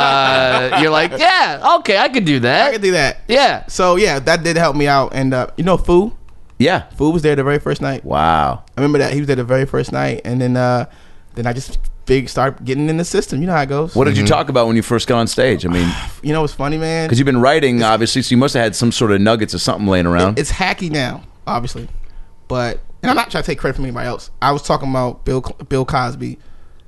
Uh, you're like, yeah, okay, I could do that. I could do that. Yeah. So yeah, that did help me out. And uh, you know, Fu, Yeah. Fu was there the very first night. Wow. I remember that he was there the very first night, and then uh, then I just big start getting in the system. You know how it goes. What did you talk about when you first got on stage? I mean, You know what's funny, man? because you've been writing, obviously, so you must have had some sort of nuggets or something laying around. It's hacky now, obviously, but and I'm not trying to take credit from anybody else. I was talking about Bill Bill Cosby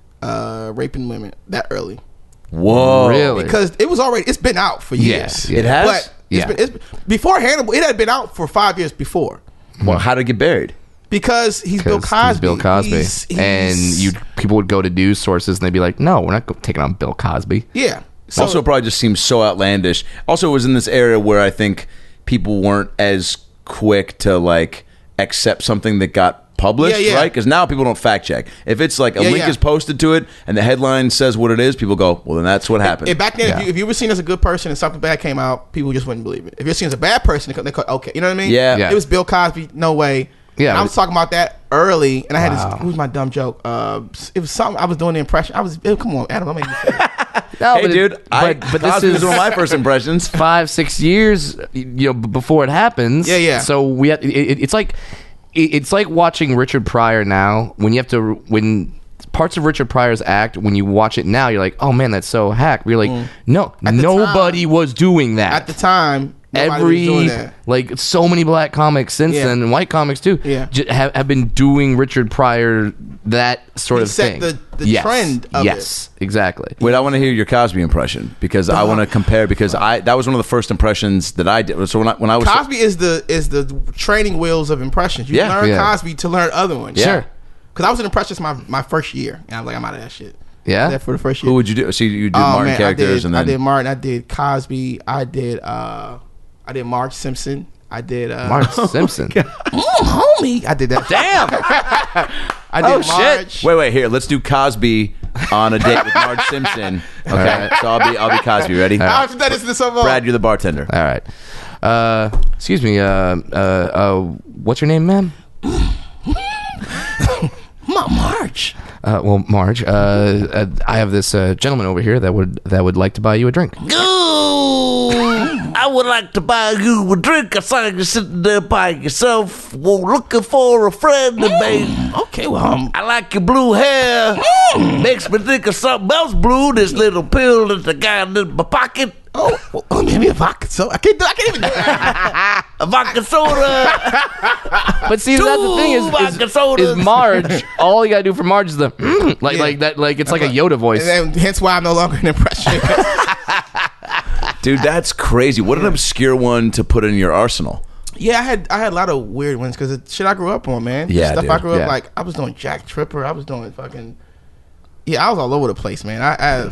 uh, raping women that early Whoa. Really? because it was already it's been out for years. Yeah. It has? but it's Yeah. been, it's, before Hannibal, it had been out for five years before Well, how did it get buried? because he's Bill 'Cause Cosby. he's Bill Cosby, He's- he's- and you people would go to news sources and they'd be like, "No, we're not go- taking on Bill Cosby." yeah. So, also, probably just seems so outlandish. Also, it was in this area where I think people weren't as quick to like accept something that got published, Yeah, yeah. right? Because now people don't fact check. If it's like a Yeah, link yeah. is posted to it and the headline says what it is, people go, "Well, then that's what happened." And back then, Yeah. if, you, if you were seen as a good person and something bad came out, people just wouldn't believe it. If you're seen as a bad person, they go, okay, you know what I mean? Yeah. Yeah. It was Bill Cosby, no way. Yeah, And I it was was- talking about that early, and I had Wow. this. Who's my dumb joke? Uh, it was something I was doing the impression. I was. It, come on, Adam, don't make me say it. No, hey, but it- dude, I, but, but this Cosby is was one of my first impressions. five, six years, you know, b- before it happens. Yeah, yeah. So we have, it, it- it's like it, it's like watching Richard Pryor now. When you have to when parts of Richard Pryor's act, when you watch it now, you're like, oh man, that's so hack. But you're like, no, At the nobody time- was doing that. At the time, nobody was Every doing that. like so many black comics since Yeah. then, and white comics too, Yeah. j- have, have been doing Richard Pryor that sort He of set thing. the- the yes. trend of yes, exactly. Wait, I want to hear your Cosby impression because I want to compare because I that was one of the first impressions that I did. So when I when I was Cosby is the is the training wheels of impressions. You Yeah. learn Yeah. Cosby to learn other ones. Sure. Because I was an impressionist my my first year, and I was like, I'm out of that shit. Yeah? There for the first year. who would you do? So you do Oh, Martin man, characters I did, and then I did Martin. I did Cosby. I did. uh I did Marge Simpson. I did. uh Mark Simpson. Mm, homie. I did that. Damn. I did Oh, shit. Marge. Wait, wait, here. Let's do Cosby on a date with Marge Simpson. Okay, right. so I'll be I'll be Cosby. Ready? I've done this to so long. Brad, you're the bartender. All right. Uh, excuse me. Uh, uh, uh, what's your name, ma'am? Ma- Marge. Uh, well, Marge. Uh, uh, I have this uh, gentleman over here that would that would like to buy you a drink. I would like to buy you a drink. I saw you sitting there by yourself, well, looking for a friend to make. Okay, well, um, I like your blue hair. Makes me think of something else blue. This little pill that I got in my pocket. oh, well, oh, maybe a vodka. So I can't do. I can't even do that. A vodka soda. But see, that's the thing is, vodka is, sodas. is Marge. All you gotta do for Marge is the mm, like Yeah. like that like it's like a Yoda voice. And then, hence why I'm no longer an impressionist. Dude, that's crazy. What an obscure one to put in your arsenal. Yeah, I had I had a lot of weird ones because it's shit I grew up on, man. Yeah, stuff dude. I grew up Yeah. like. I was doing Jack Tripper. I was doing fucking. Yeah, I was all over the place, man. I, I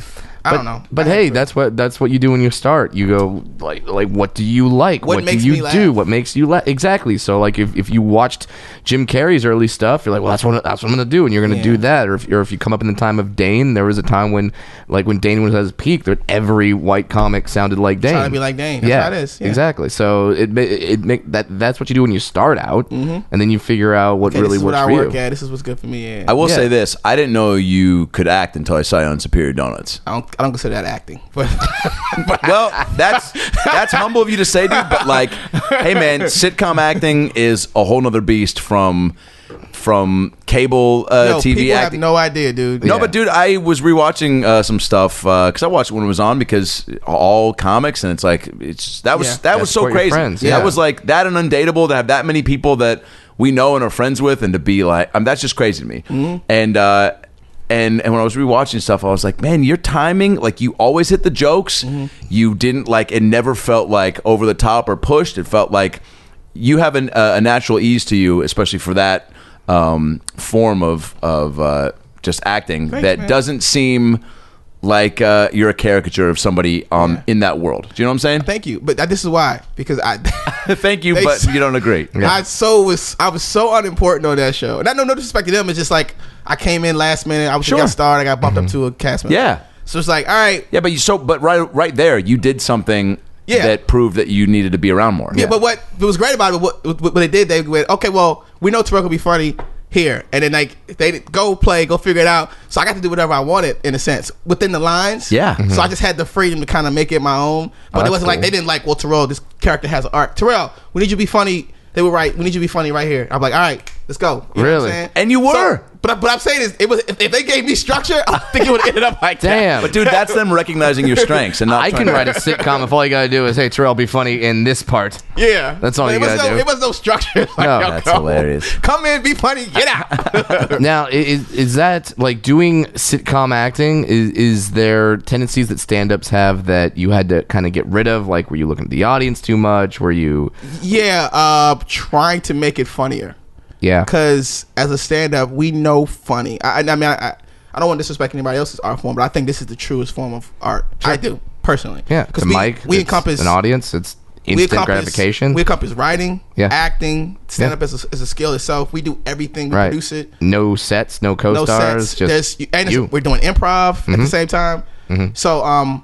I but, don't know. But I hey, had to- that's what that's what you do when you start. You go like like what do you like? What makes do you me laugh? do? What makes you laugh? Exactly. So like if, if you watched Jim Carrey's early stuff, you're like, well, that's what that's what I'm gonna do, and you're gonna Yeah. do that. Or if or if you come up in the time of Dane, there was a time when like when Dane was at his peak, that every white comic sounded like Dane. Trying to be like Dane. That's yeah, how it is. Yeah. exactly. So it ma- it make that that's what you do when you start out, and then you figure out what Okay, really this is works what I for work you. at. This is what's good for me. Yeah. I will Yeah. say this: I didn't know you could act until I saw you on Superior Donuts. I don't. I don't consider that acting. But Well, that's that's humble of you to say, dude. But like, hey, man, sitcom acting is a whole nother beast from from cable uh, no, T V people have acting. no idea, dude. No, Yeah. but dude, I was rewatching uh, some stuff because I watched it when it was on because all comics, and it's like it's that was Yeah. that Gotta was so support your crazy. friends, That yeah. was like that and Undateable to have that many people that we know and are friends with, and to be like, I mean, that's just crazy to me. Mm-hmm. And uh, and and when I was rewatching stuff, I was like, man, your timing, like you always hit the jokes. Mm-hmm. You didn't like it. Never felt like over the top or pushed. It felt like you have an, uh, a natural ease to you, especially for that um, form of of uh, just acting Thanks, that man. doesn't seem like uh, you're a caricature of somebody um, Yeah. in that world. Do you know what I'm saying? Thank you. But that, this is why because I. Thank you, They but s- you don't agree. I so was I was so unimportant on that show, and I know no disrespect to them. It's just like I came in last minute. I was Sure. a guest star. I got bumped up to a cast member. Yeah. So it's like, all right, Yeah, but you so but right right there, you did something Yeah. that proved that you needed to be around more. yeah. But what was great about it, what what, what they did, they went, okay, well, we know Terrell will be funny here, and then like they did- go play, go figure it out. So I got to do whatever I wanted in a sense within the lines. Yeah. So I just had the freedom to kind of make it my own. But Oh, it that's wasn't like cool. they didn't like, well, Terrell, this character has an arc. Terrell, we need you to be funny. They were right. We need you to be funny right here. I'm like, all right, let's go. You know what I'm Really? saying? And you were. So, but but I'm saying is, it was if, if they gave me structure, I think it would have ended up like that. Damn. But dude, that's them recognizing your strengths and not. I trying can to- write a sitcom if all you gotta do is, hey, Terrell, be funny in this part. Yeah, That's all But you it was gotta no, do. It was no structure. Like, No, yo, that's come- hilarious. Come in, be funny, get out. Now, i- is, is that like doing sitcom acting? Is is there tendencies that stand-ups have that you had to kind of get rid of? Like, were you looking at the audience too much? Were you, yeah, uh, trying to make it funnier. yeah, Because as a stand-up, we know funny. I, I mean, I, I, I don't want to disrespect anybody else's art form, but I think this is the truest form of art. I do personally. yeah? because The we, mic, we it's encompass an audience. It's we instant encompass- gratification. We encompass writing, Yeah. acting, stand-up Yeah. is, a, is a skill itself. We do everything. We right. produce it. No sets, no No co-stars. sets. Just There's, and it's- you. Mm-hmm. we're doing improv at the same time. So, um,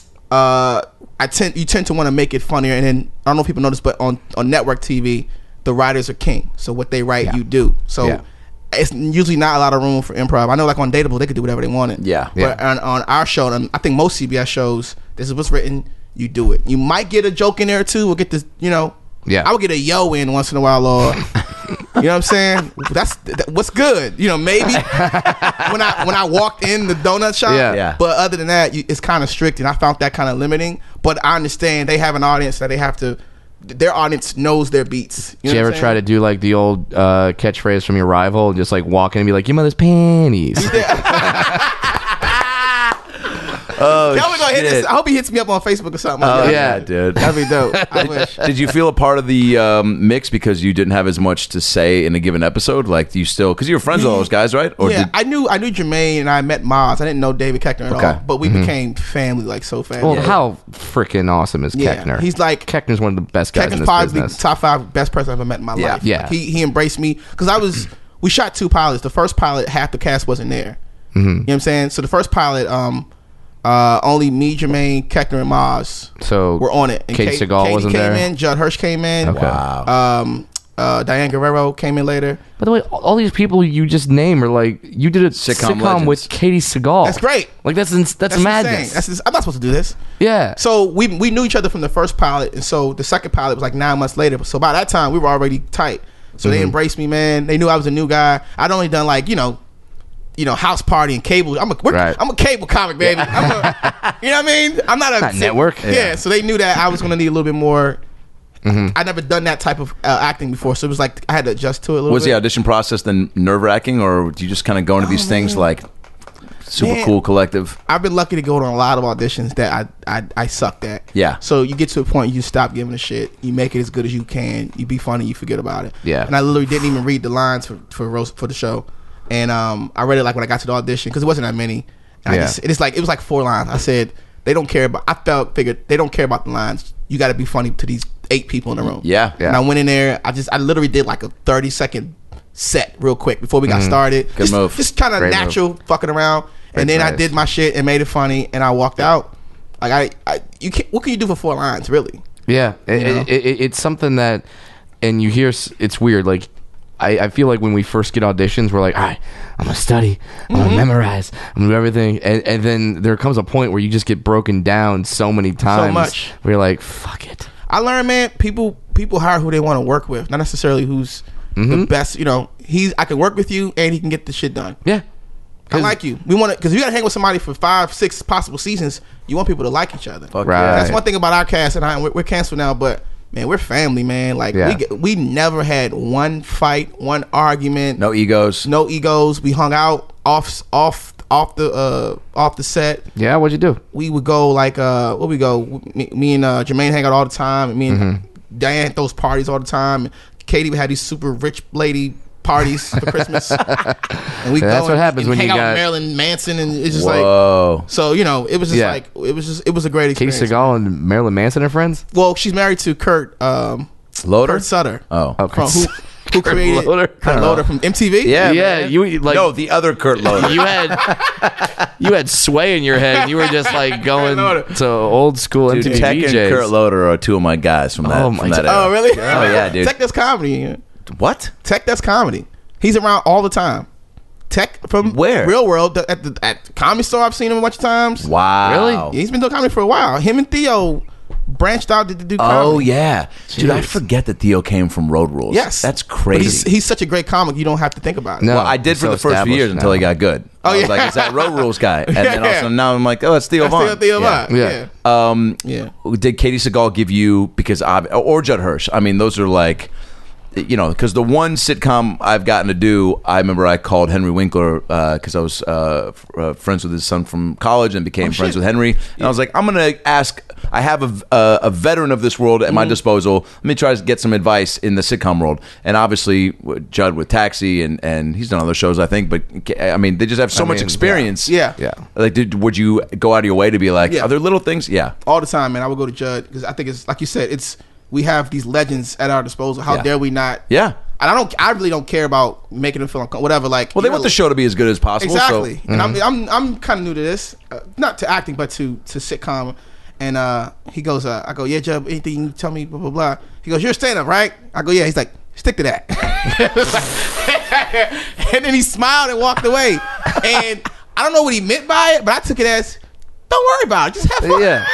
uh, I tend you tend to want to make it funnier, and then I don't know if people notice, but on on network T V, the writers are king. So what they write, Yeah. you do. So. Yeah. It's usually not a lot of room for improv. I know, like on Dateable, they could do whatever they wanted. Yeah. But on, on our show, and I think most C B S shows, this is what's written. You do it. You might get a joke in there too, or get this. You know. Yeah. I would get a yo in once in a while, or you know what I'm saying. That's that, what's good. You know, maybe when I when I walked in the donut shop. Yeah. Yeah. But other than that, you, it's kind of strict, and I found that kind of limiting. But I understand they have an audience that they have to. Their audience knows their beats. Did you ever try to do like the old uh, catchphrase from your rival, and just like walk in and be like, "Your mother's panties"? Oh, Yeah, we gonna hit shit. this. I hope he hits me up on Facebook or something. Oh, Like, yeah, that. dude. That'd be dope. I wish. Did you feel a part of the um, mix because you didn't have as much to say in a given episode? Like, do you still, because you were friends with all those guys, right? Or yeah, did, I knew I knew Jermaine and I met Miles. I didn't know David Keckner at Okay. all, but we became family like so fast. Well, yeah. how freaking awesome is Yeah, Keckner? he's like- Keckner's one of the best guys in Keckner's this probably business. top five best person I've ever met in my Yeah. life. Yeah. Like, he he embraced me because I was. We shot two pilots. The first pilot, half the cast wasn't there. Mm-hmm. You know what I'm saying? So the first pilot, um, uh, only me, Jermaine, Keckner, and Maz So were on it. And Katie Kate- Seagal Katie wasn't came there? in. Judd Hirsch came in. Okay. wow. Um, uh, Diane Guerrero came in later. By the way, all all these people you just name are like you did a Sitcom sitcom, legends. with Katie Seagal. That's great. Like that's ins- that's, That's madness. insane. That's ins- I'm not supposed to do this. yeah. So we we knew each other from the first pilot, and so the second pilot was like nine months later. So by that time, we were already tight. So Mm-hmm. they embraced me, man. They knew I was a new guy. I'd only done like you know, you know, House Party and cable. I'm a we're, Right. I'm a cable comic, baby. I'm a, you know what I mean? I'm not a Not network. Yeah. Yeah. So they knew that I was going to need a little bit more. Mm-hmm. I never done that type of uh, acting before, so it was like I had to adjust to it a little Was bit. the audition process then nerve wracking, or do you just kind of go into these things like super Man. cool collective? I've been lucky to go on a lot of auditions that I I, I sucked at. Yeah. So you get to a point you stop giving a shit. You make it as good as you can. You be funny. You forget about it. Yeah. And I literally didn't even read the lines for for roast for the show, and um I read it like when I got to the audition because it wasn't that many, And I Yeah. just, it's like it was like four lines. I said they don't care about. I felt figured they don't care about the lines. You got to be funny to these eight people in the room. Yeah. Yeah. And I went in there. I just I literally did like a thirty second set real quick before we got started. Good just, move. Just kind of Great natural fucking around. And Great then I advice. did my shit and made it funny. And I walked out. Like I, I you can't. What can you do for four lines, really? Yeah, it, You know? it, it, it's something that, and you hear s- it's weird. Like, I, I feel like when we first get auditions, we're like, all right, I'm gonna study, I'm Mm-hmm. gonna memorize, I'm gonna do everything, and, and then there comes a point where you just get broken down so many times. much. Where you're like, fuck it. I learned, man. People people hire who they want to work with, not necessarily who's the best. You know, he's I can work with you and he can get the shit done. Yeah, I like you. We want to because you got to hang with somebody for five, six possible seasons. You want people to like each other. Fuck Right. yeah. That's one thing about our cast, and I, we're, we're canceled now, but man, we're family, man. Like Yeah. we get, we never had one fight, one argument, No egos. no egos. We hung out off off off the uh off the set. yeah. What'd you do? We would go like uh what we go me, me and uh Jermaine hang out all the time, and me and Mm-hmm. Diane at those parties all the time. Katie would have these super rich lady parties for Christmas, and we Yeah, go that's and, what happens and when hang you out got- with Marilyn Manson, and it's just like Whoa. so you know it was just Yeah. like it was just it was a great Katie experience. Seagal and Marilyn Manson are friends. Well, she's married to Kurt um Loader? Kurt Sutter. Oh. Oh, From, who who Kurt created Loder? Kurt Loder from M T V? Yeah. yeah, man. you like no, the other Kurt Loder. you had you had Sway in your head, and you were just like going Loder. to old school Dude, M T V Tech V and Js. Kurt Loder are two of my guys from that. Oh from my that God. era. Oh really? Oh yeah, dude. Tech That's Comedy. What? Tech That's Comedy. He's around all the time. Tech from Where? Real World at the at Comedy Store. I've seen him a bunch of times. Wow. Really? Yeah, he's been doing comedy for a while. Him and Theo branched out to, to do comedy. Oh yeah, dude. I Jeez. forget that Theo came from Road Rules. Yes, that's But crazy. He's, he's such a great comic. You don't have to think about it. No. well, I did he's for so the first few years established until now. he got good. Oh, I was yeah. like, it's that Road Rules guy, and then all of a Yeah. sudden now I'm like, oh, it's Theo That's Vaughn. Theo, Theo yeah. Von. Yeah. Yeah. Um, Yeah. Did Katie Seagal give you because ob- or Judd Hirsch? I mean, those are like, you know, because the one sitcom I've gotten to do, I remember I called Henry Winkler because I was uh, f- uh, friends with his son from college and became Oh, friends shit. with Henry. And I was like, I'm gonna ask. I have a, v- uh, a veteran of this world at Mm-hmm. my disposal. Let me try to get some advice in the sitcom world. And obviously, w- Judd with Taxi and and he's done other shows, I think. But I mean, they just have so I much mean, experience. Yeah. Yeah. Like, did, would you go out of your way to be like, Yeah. are there little things? Yeah. All the time, man. I would go to Judd because I think it's like you said. It's we have these legends at our disposal. How Yeah. dare we not? Yeah. And I don't. I really don't care about making them feel uncomfortable. Whatever. Like. Well, they you want know, the show to be as good as possible. Exactly. So, And I'm I'm I'm kind of new to this, uh, not to acting, but to to sitcom. And uh, he goes, uh, I go, yeah, Judd. Anything you tell me, blah blah blah. He goes, you're a stand-up, right? I go, yeah. He's like, stick to that. And then he smiled and walked away. And I don't know what he meant by it, but I took it as, don't worry about it. Just have fun. Yeah.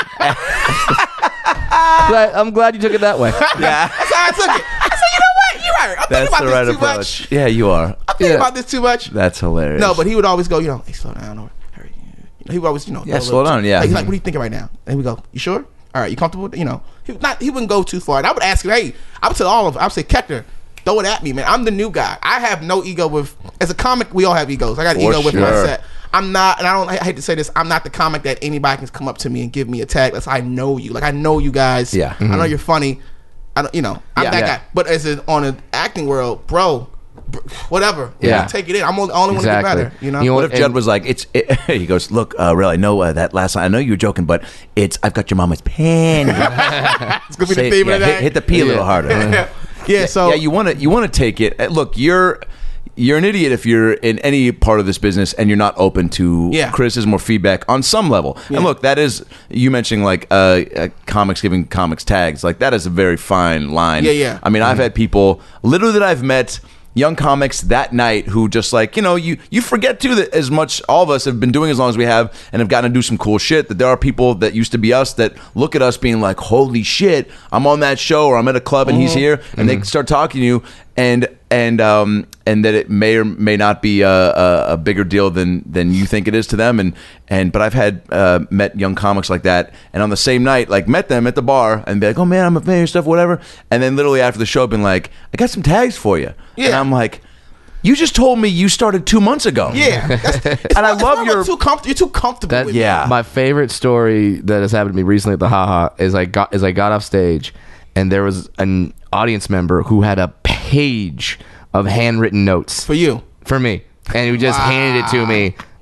Glad- I'm glad you took it that way. yeah. That's how I took it. I said, you know what? You're right. I'm thinking That's about the this right too approach. much. Yeah, you are. I'm thinking Yeah. about this too much. That's hilarious. No, but he would always go, you know, hey, slow down, or hurry. You know, he would always, you know, Yeah, go a slow little down, too- yeah. Like, he's like, what are you thinking right now? And we go, you sure? All right, you comfortable? You know, he would not. He wouldn't go too far. And I would ask him, hey, I would tell all of, I would say, Keckner, throw it at me, man. I'm the new guy. I have no ego with. As a comic, we all have egos. I got an For ego with my sure. set. I'm not, and I don't. I hate to say this. I'm not the comic that anybody can come up to me and give me a tag. That's I know you. Like I know you guys. Yeah. I know you're funny. I don't. You know, I'm Yeah. that Yeah. guy. But as a, on an acting world, bro. br- Whatever. Yeah. Just take it in. I'm only, only want to get Exactly. better. You know. You know What if And- Judd was like, it's? It, he goes, look, uh, Real, I know uh, that last line. I know you were joking, but it's. I've got your mama's pen. It's gonna be Say- the theme yeah, of the hit, day. hit the P a little Yeah. harder. yeah. yeah. So yeah, you want to you want to take it. Uh, Look, you're you're an idiot if you're in any part of this business and you're not open to Yeah. criticism or feedback on some level. Yeah. And look, that is you mentioning like uh, uh, comics giving comics tags. Like that is a very fine line. Yeah, yeah. I mean, I've had people literally that I've met. Young comics that night who just like, you know, you you forget too that as much all of us have been doing as long as we have and have gotten to do some cool shit, that there are people that used to be us that look at us being like, holy shit, I'm on that show or I'm at a club and he's here, and they start talking to you and and um and that it may or may not be a, a, a bigger deal than than you think it is to them, and and but I've had uh, met young comics like that, and on the same night like met them at the bar and be like, oh man, I'm a fan of your stuff, whatever, and then literally after the show been like, I got some tags for you. Yeah. And I'm like, you just told me you started two months ago. Yeah, that's, it's And I more- love it's more your- about too comfortable. You're too comfortable. That, with yeah. it. My favorite story that has happened to me recently at the Haha is I got is I got off stage and there was an audience member who had a page of handwritten notes for you. for me, and he just Wow. handed it to me.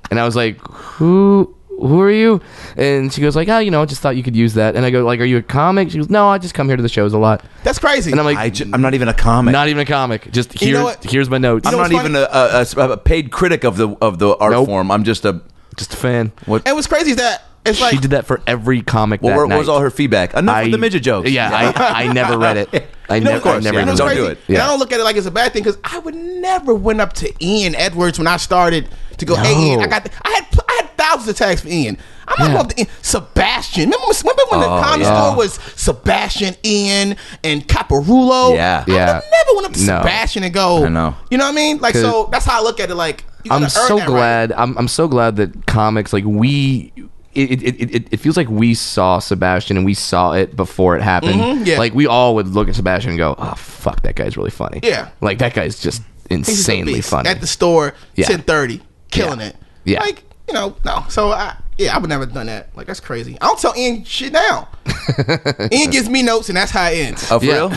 And I was like, who who are you? And she goes like, oh, you know, I just thought you could use that. And I go like, are you a comic? She goes, no, I just come here to the shows a lot. That's crazy. And I'm like, I ju- I'm not even a comic. not even a comic. Just here, You know what? here's my notes. I'm know not what's even a, a, a, a paid critic of the of the art Nope. form. I'm just a. Just a fan. What? and what's crazy is that it's like She did that for every comic What that were- night. what was all her feedback? Enough I, with the midget jokes. Yeah, I, I never read it. I You know, never, of course, I never yeah. even You know what's Don't crazy? do it. And Yeah. I don't look at it like it's a bad thing because I would never went up to Ian Edwards when I started to go. Hey, No. Ian, I got. The, I had. I had thousands of tags for Ian. I'm not Yeah. going up to Ian. Sebastian. Remember, remember when the Oh, comedy yeah. store was Sebastian, Ian, and Caparulo? Yeah. I Yeah. would never went up to No. Sebastian and go. I know. You know what I mean? Like 'Cause so. That's how I look at it. Like you gotta I'm earn so that right. glad. I'm I'm so glad that comics like we. It, it, it, it feels like we saw Sebastian and we saw it before it happened. Mhm, yeah. Like we all would look at Sebastian and go, "Oh fuck, that guy's really funny." Yeah. like that guy's just He's just a insanely beast. funny. At the store, Yeah. ten thirty, killing Yeah. it. Yeah. Like, you know, no. So, I, yeah, I would never have done that. Like, that's crazy. I don't tell Ian shit now. Ian gives me notes, and that's how it ends. Oh, for Yeah. real?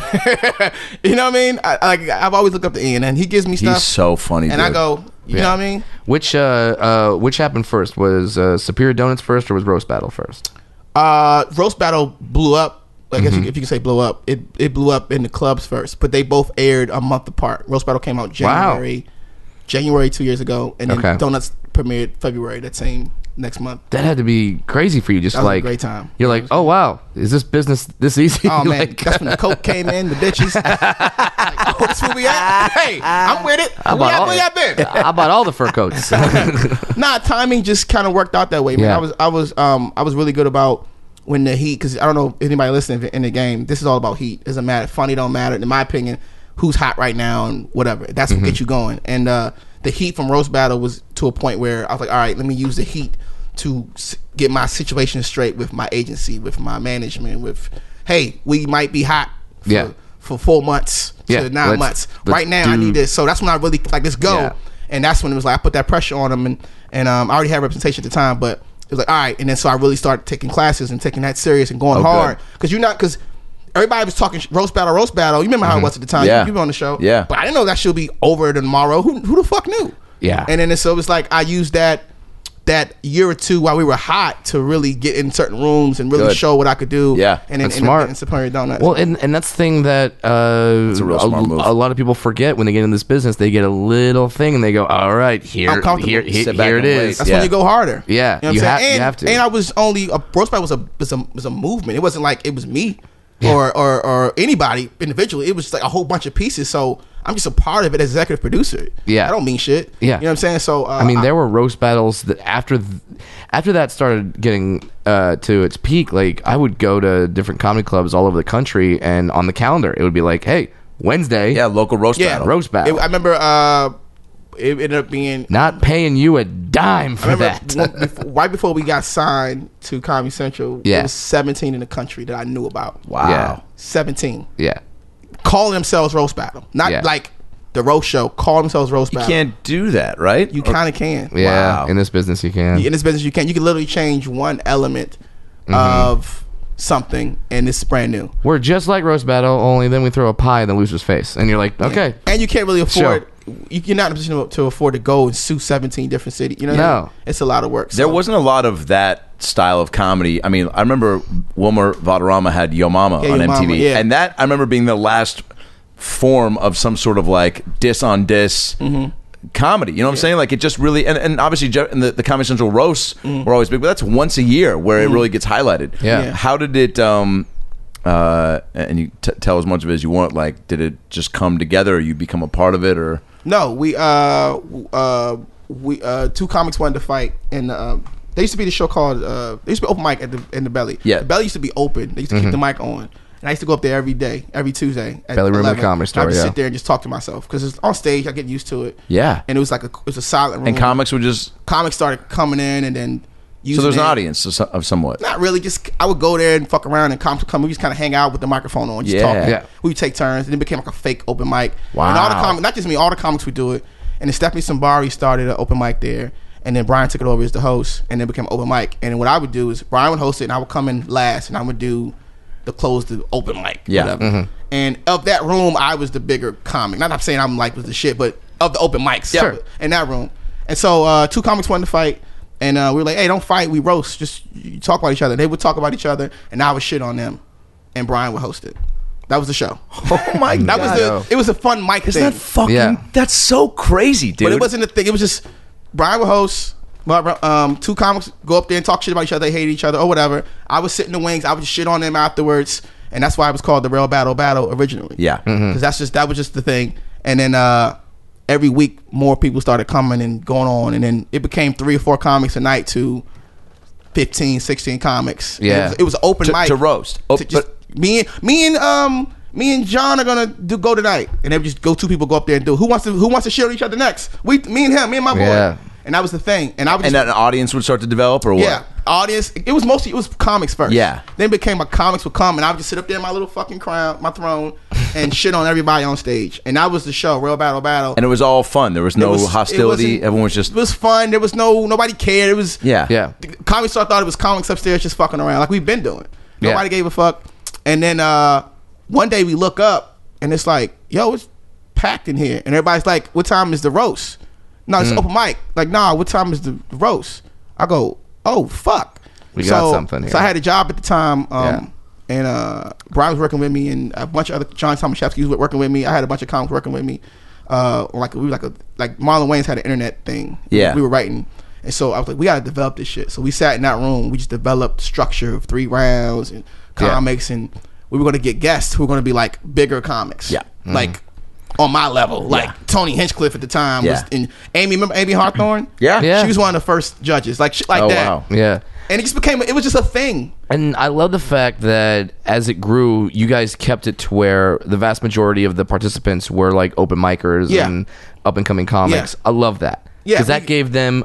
You know what I mean? I, I, like, I've always looked up to Ian, and he gives me stuff. He's so funny, and dude. I go, you Yeah. know what I mean? Which uh uh which happened first? Was uh, Superior Donuts first or was Roast Battle first? Uh, Roast Battle blew up. I guess Mm-hmm. you, if you can say blew up, it it blew up in the clubs first, but they both aired a month apart. Roast Battle came out Wow. January, January two years ago, and then Okay. Donuts premiered February that same next month. That had to be crazy for you. Just That was a like great time. You're like, oh wow, is this business this easy? Oh man, Like, that's when the coke came in, the bitches. Like, oh, this where we at? Hey, I'm with it. I Where bought y'all, all- where y'all been? I bought all the fur coats. Nah, timing just kind of worked out that way, man. Yeah. I was, I was, um, I was really good about when the heat, because I don't know if anybody listening in the game. This is all about heat. It doesn't matter. Funny don't matter. In my opinion, who's hot right now and whatever. That's Mm-hmm. what gets you going. And uh, the heat from Roast Battle was to a point where I was like, all right, let me use the heat to s- get my situation straight with my agency, with my management, with, hey, we might be hot for, Yeah. for four months Yeah, to 9 let's- months. let's Right now, I do- need this. So that's when I really, like, let's go. Yeah. And that's when it was like, I put that pressure on them, and, and um, I already had representation at the time, but it was like, all right. And then so I really started taking classes and taking that serious and going Oh, hard. good. Because you're not, because everybody was talking sh- roast battle, roast battle. You remember how it was at the time. Yeah. You, you were on the show. Yeah. But I didn't know that should be over tomorrow. Who, who the fuck knew? Yeah. And then so it was like, I used that that year or two while we were hot to really get in certain rooms and really Good. show what I could do. Yeah. And then That's end up smart. getting Superior Donuts. Well, and, and that's the thing that uh, a real smart move. a lot of people forget when they get in this business. They get a little thing and they go, "All right, here, I'm comfortable. here, here, Sit back here it and wait. is." That's Yeah. when you go harder. Yeah, you, know what you I'm have- saying? you and, have to. And I was only a roast battle was a was a was a movement. It wasn't like it was me or, or or anybody individually. It was just like a whole bunch of pieces. So I'm just a part of it as executive producer. Yeah. I don't mean shit. Yeah. you know what I'm saying. So uh, I mean, there were roast battles that after th- after that started getting uh, to its peak. Like I would go to different comedy clubs all over the country, and on the calendar it would be like, "Hey, Wednesday, Yeah, local roast yeah, battle. roast battle." It, I remember uh, it ended up being. Not paying you a dime for I remember that. one- before, right before we got signed to Comedy Central. Yeah. There was seventeen in the country that I knew about. Wow. Yeah. seventeen Yeah, calling themselves roast battle, not Yeah. like the roast show. Call themselves roast You battle. can't do that, right? You kind of can. yeah. Wow. In this business, you can. In this business, you can. You can literally change one element Mm-hmm. of something, and it's brand new. We're just like roast battle, only then we throw a pie in the loser's face, and you're like, "Okay, And you can't really afford. Sure. You, you're not in a position to, to afford to go and sue seventeen different cities. You know, what I No. mean? It's a lot of work. There So- wasn't a lot of that style of comedy. I mean, I remember Wilmer Valderrama had Yo Mama Yeah, on Yo M T V, Mama, yeah. and that I remember being the last form of some sort of like diss on diss comedy. You know what I'm saying? Like it just really, and, and obviously Je- and the, the Comedy Central roasts were always big, but that's once a year where it really gets highlighted. Yeah. Yeah. How did it? Um, uh, and you t- tell as much of it as you want. Like, did it just come together, or you become a part of it, or? No, we uh uh we uh two comics wanted to fight, and uh, there used to be the show called uh there used to be open mic at the in the Belly. Yeah. the Belly used to be open. They used to keep the mic on, and I used to go up there every day, every Tuesday. At Belly Room of the eleven. Comedy Store, I would yeah. sit there and just talk to myself because it's on stage. I get used to it. Yeah. and it was like a it was a silent room. And comics would just. comics started coming in, and then using So there's an it. audience of, so- of somewhat. Not really. Just I would go there and fuck around, and comics would come. We just kind of hang out with the microphone on, just Yeah. talking. Yeah. We would take turns, and it became like a fake open mic. Wow. And all the comics, not just me, all the comics would do it. And then Stephanie Sambari started an open mic there, and then Brian took it over as the host, and it became open mic. And then what I would do is Brian would host it, and I would come in last, and I would do the close the open mic. Yeah. Whatever. Mm-hmm. And of that room, I was the bigger comic. Not I'm saying I'm like was the shit, but of the open mics. Sure. In that room. And so uh, two comics wanted to fight, and uh, we were like, "Hey, don't fight. We roast. Just you talk about each other." They would talk about each other, and I would shit on them, and Brian would host it. That was the show. Oh my That god. was the. It was a fun mic Isn't thing. that fucking Yeah. that's so crazy, dude. But it wasn't a thing. It was just Brian would host. But um, two comics go up there and talk shit about each other. They hate each other or whatever. I would sit in the wings. I would just shit on them afterwards, and that's why it was called the Real Battle Battle originally. Yeah. because that's just that was just the thing. And then uh, every week more people started coming and going on, and then it became three or four comics a night to fifteen, sixteen comics. And Yeah. it was, it was open To- mic to roast. Oh, To just, but- me and me and um. Me and John are gonna do go tonight, and they would just go. Two people go up there and do. Who wants to? Who wants to share each other next? We, me and him, me and my boy, Yeah. and that was the thing. And I was and just, that an audience would start to develop, or what? yeah, audience. It was mostly it was comics first. Yeah. Then it became a comics would come, and I would just sit up there in my little fucking crown, my throne, and shit on everybody on stage. And that was the show, Real Battle Battle. And it was all fun. There was no It was- it hostility. wasn't- Everyone was just It was fun. There was no nobody cared. It was yeah, Yeah. the comic store thought it was comics upstairs just fucking around like we've been doing. Yeah. Nobody gave a fuck. And then uh, one day we look up and it's like, yo, it's packed in here. And everybody's like, what time is the roast? No, it's open mic. Like, nah, what time is the roast? I go, oh, fuck. We got something here. So I had a job at the time. Um, Yeah. And uh, Brian was working with me, and a bunch of other John Tomaszewski was working with me. I had a bunch of comics working with me. Uh, like we were like a like Marlon Wayans had an internet thing. Yeah. we were writing, and so I was like, we gotta develop this shit. So we sat in that room. We just developed structure of three rounds and comics, and we were gonna get guests who were gonna be like bigger comics. Yeah. like on my level, like Yeah. Tony Hinchcliffe at the time was. Yeah. And Amy, remember Amy Hawthorne? Yeah. Yeah. she was one of the first judges. Like shit like Oh, that. wow. Yeah. And it just became. It was just a thing. And I love the fact that as it grew, you guys kept it to where the vast majority of the participants were like open micers Yeah. and up and coming comics. Yeah. I love that. Yeah, Because that we- gave them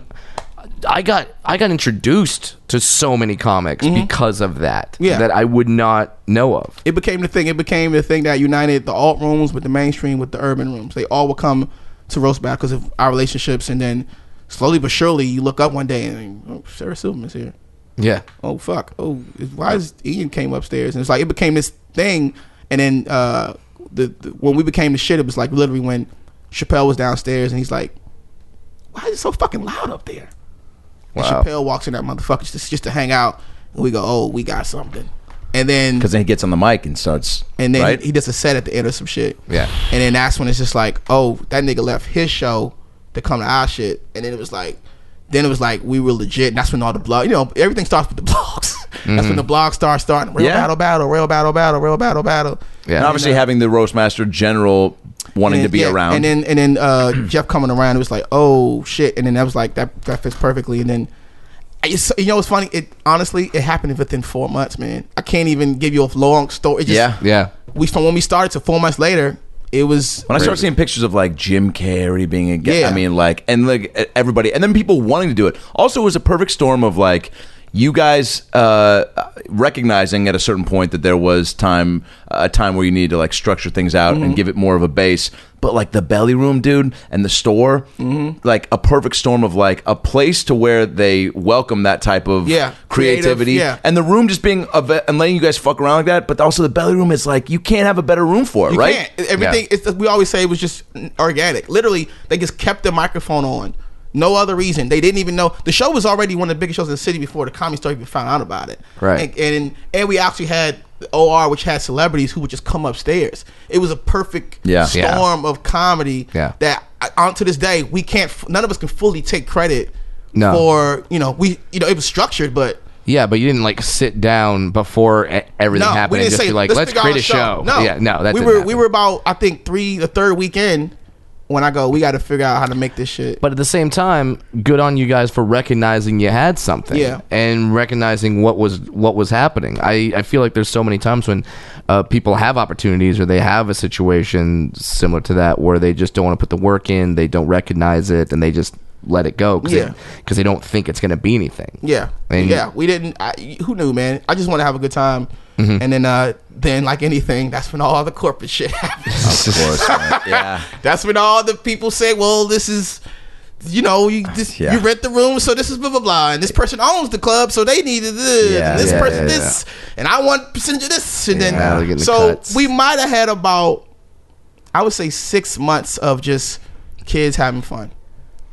I got I got introduced to so many comics because of that. Mm-hmm. Yeah. That I would not know of. It became the thing. It became the thing that united the alt rooms with the mainstream with the urban rooms. They all would come to Roast Battle because of our relationships, and then slowly but surely, you look up one day and oh, Sarah Silverman's here. Yeah. Oh fuck! Oh, is- why is Ian came upstairs? And it's like it became this thing. And then uh, the, the when we became the shit, it was like literally when Chappelle was downstairs and he's like, "Why is it so fucking loud up there?" And Wow. Chappelle walks in that motherfucker just just to hang out, and we go, "Oh, we got something." And then Because then he gets on the mic and starts. and then right? he, he does a set at the end of some shit. Yeah. And then that's when it's just like, oh, that nigga left his show to come to our shit. And then it was like, then it was like we were legit. And that's when all the blog, you know, everything starts with the blogs. That's when the blogs start starting. Real Yeah. battle, battle, real battle, battle, real battle, battle. Yeah. and obviously uh, having the Roastmaster General wanting And to be then- yeah, around. And then and then uh, Jeff coming around, it was like, oh shit. And then that was like that that fits perfectly. And then it's, you know, it's funny. It honestly, it happened within four months, man. I can't even give you a long story. It just, Yeah. Yeah. We from when we started to four months later, it was when I started seeing pictures of like Jim Carrey being a guest, Yeah. I mean, like, and like everybody, and then people wanting to do it. Also, it was a perfect storm of like you guys uh, recognizing at a certain point that there was time, a time where you needed to like structure things out Mm-hmm. and give it more of a base. But like the belly room, dude, and the store, Mm-hmm. like a perfect storm of like a place to where they welcome that type of Yeah, creativity, creative, yeah. and the room just being of and letting you guys fuck around like that. But also the belly room is like you can't have a better room for it, You right? can't. Everything. It's, we always say it was just organic. Literally, they just kept the microphone on. No other reason. They didn't even know the show was already one of the biggest shows in the city before the Comedy Store even found out about it. Right. And and, and we actually had O R, which had celebrities who would just come upstairs. It was a perfect Yeah. storm of comedy. Yeah. That uh, on to this day we can't. None of us can fully take credit. No. For you know we you know it was structured, but. Yeah, but you didn't like sit down before e- everything happened and just be like, let's figure out create a show. No, Yeah, no, that we didn't were happen. we were about I think three the third weekend when I go we got to figure out how to make this shit. But at the same time, good on you guys for recognizing you had something, Yeah. and recognizing what was what was happening. I, I feel like there's so many times when uh, people have opportunities or they have a situation similar to that where they just don't want to put the work in, they don't recognize it, and they just let it go because Yeah. they, 'cause they don't think it's going to be anything. Yeah, And- yeah, we didn't. I, who knew, man? I just want to have a good time, Mm-hmm. and then, uh, then like anything, that's when all the corporate shit happens. Of course, man. Yeah. That's when all the people say, "Well, this is, you know, you this, Yeah. you rent the room, so this is blah blah blah, and this person owns the club, so they needed this, Yeah, and this yeah, person yeah, this, and I want percentage of this, and Yeah, they're then getting the so cuts. we might have had about, I would say, six months of just kids having fun."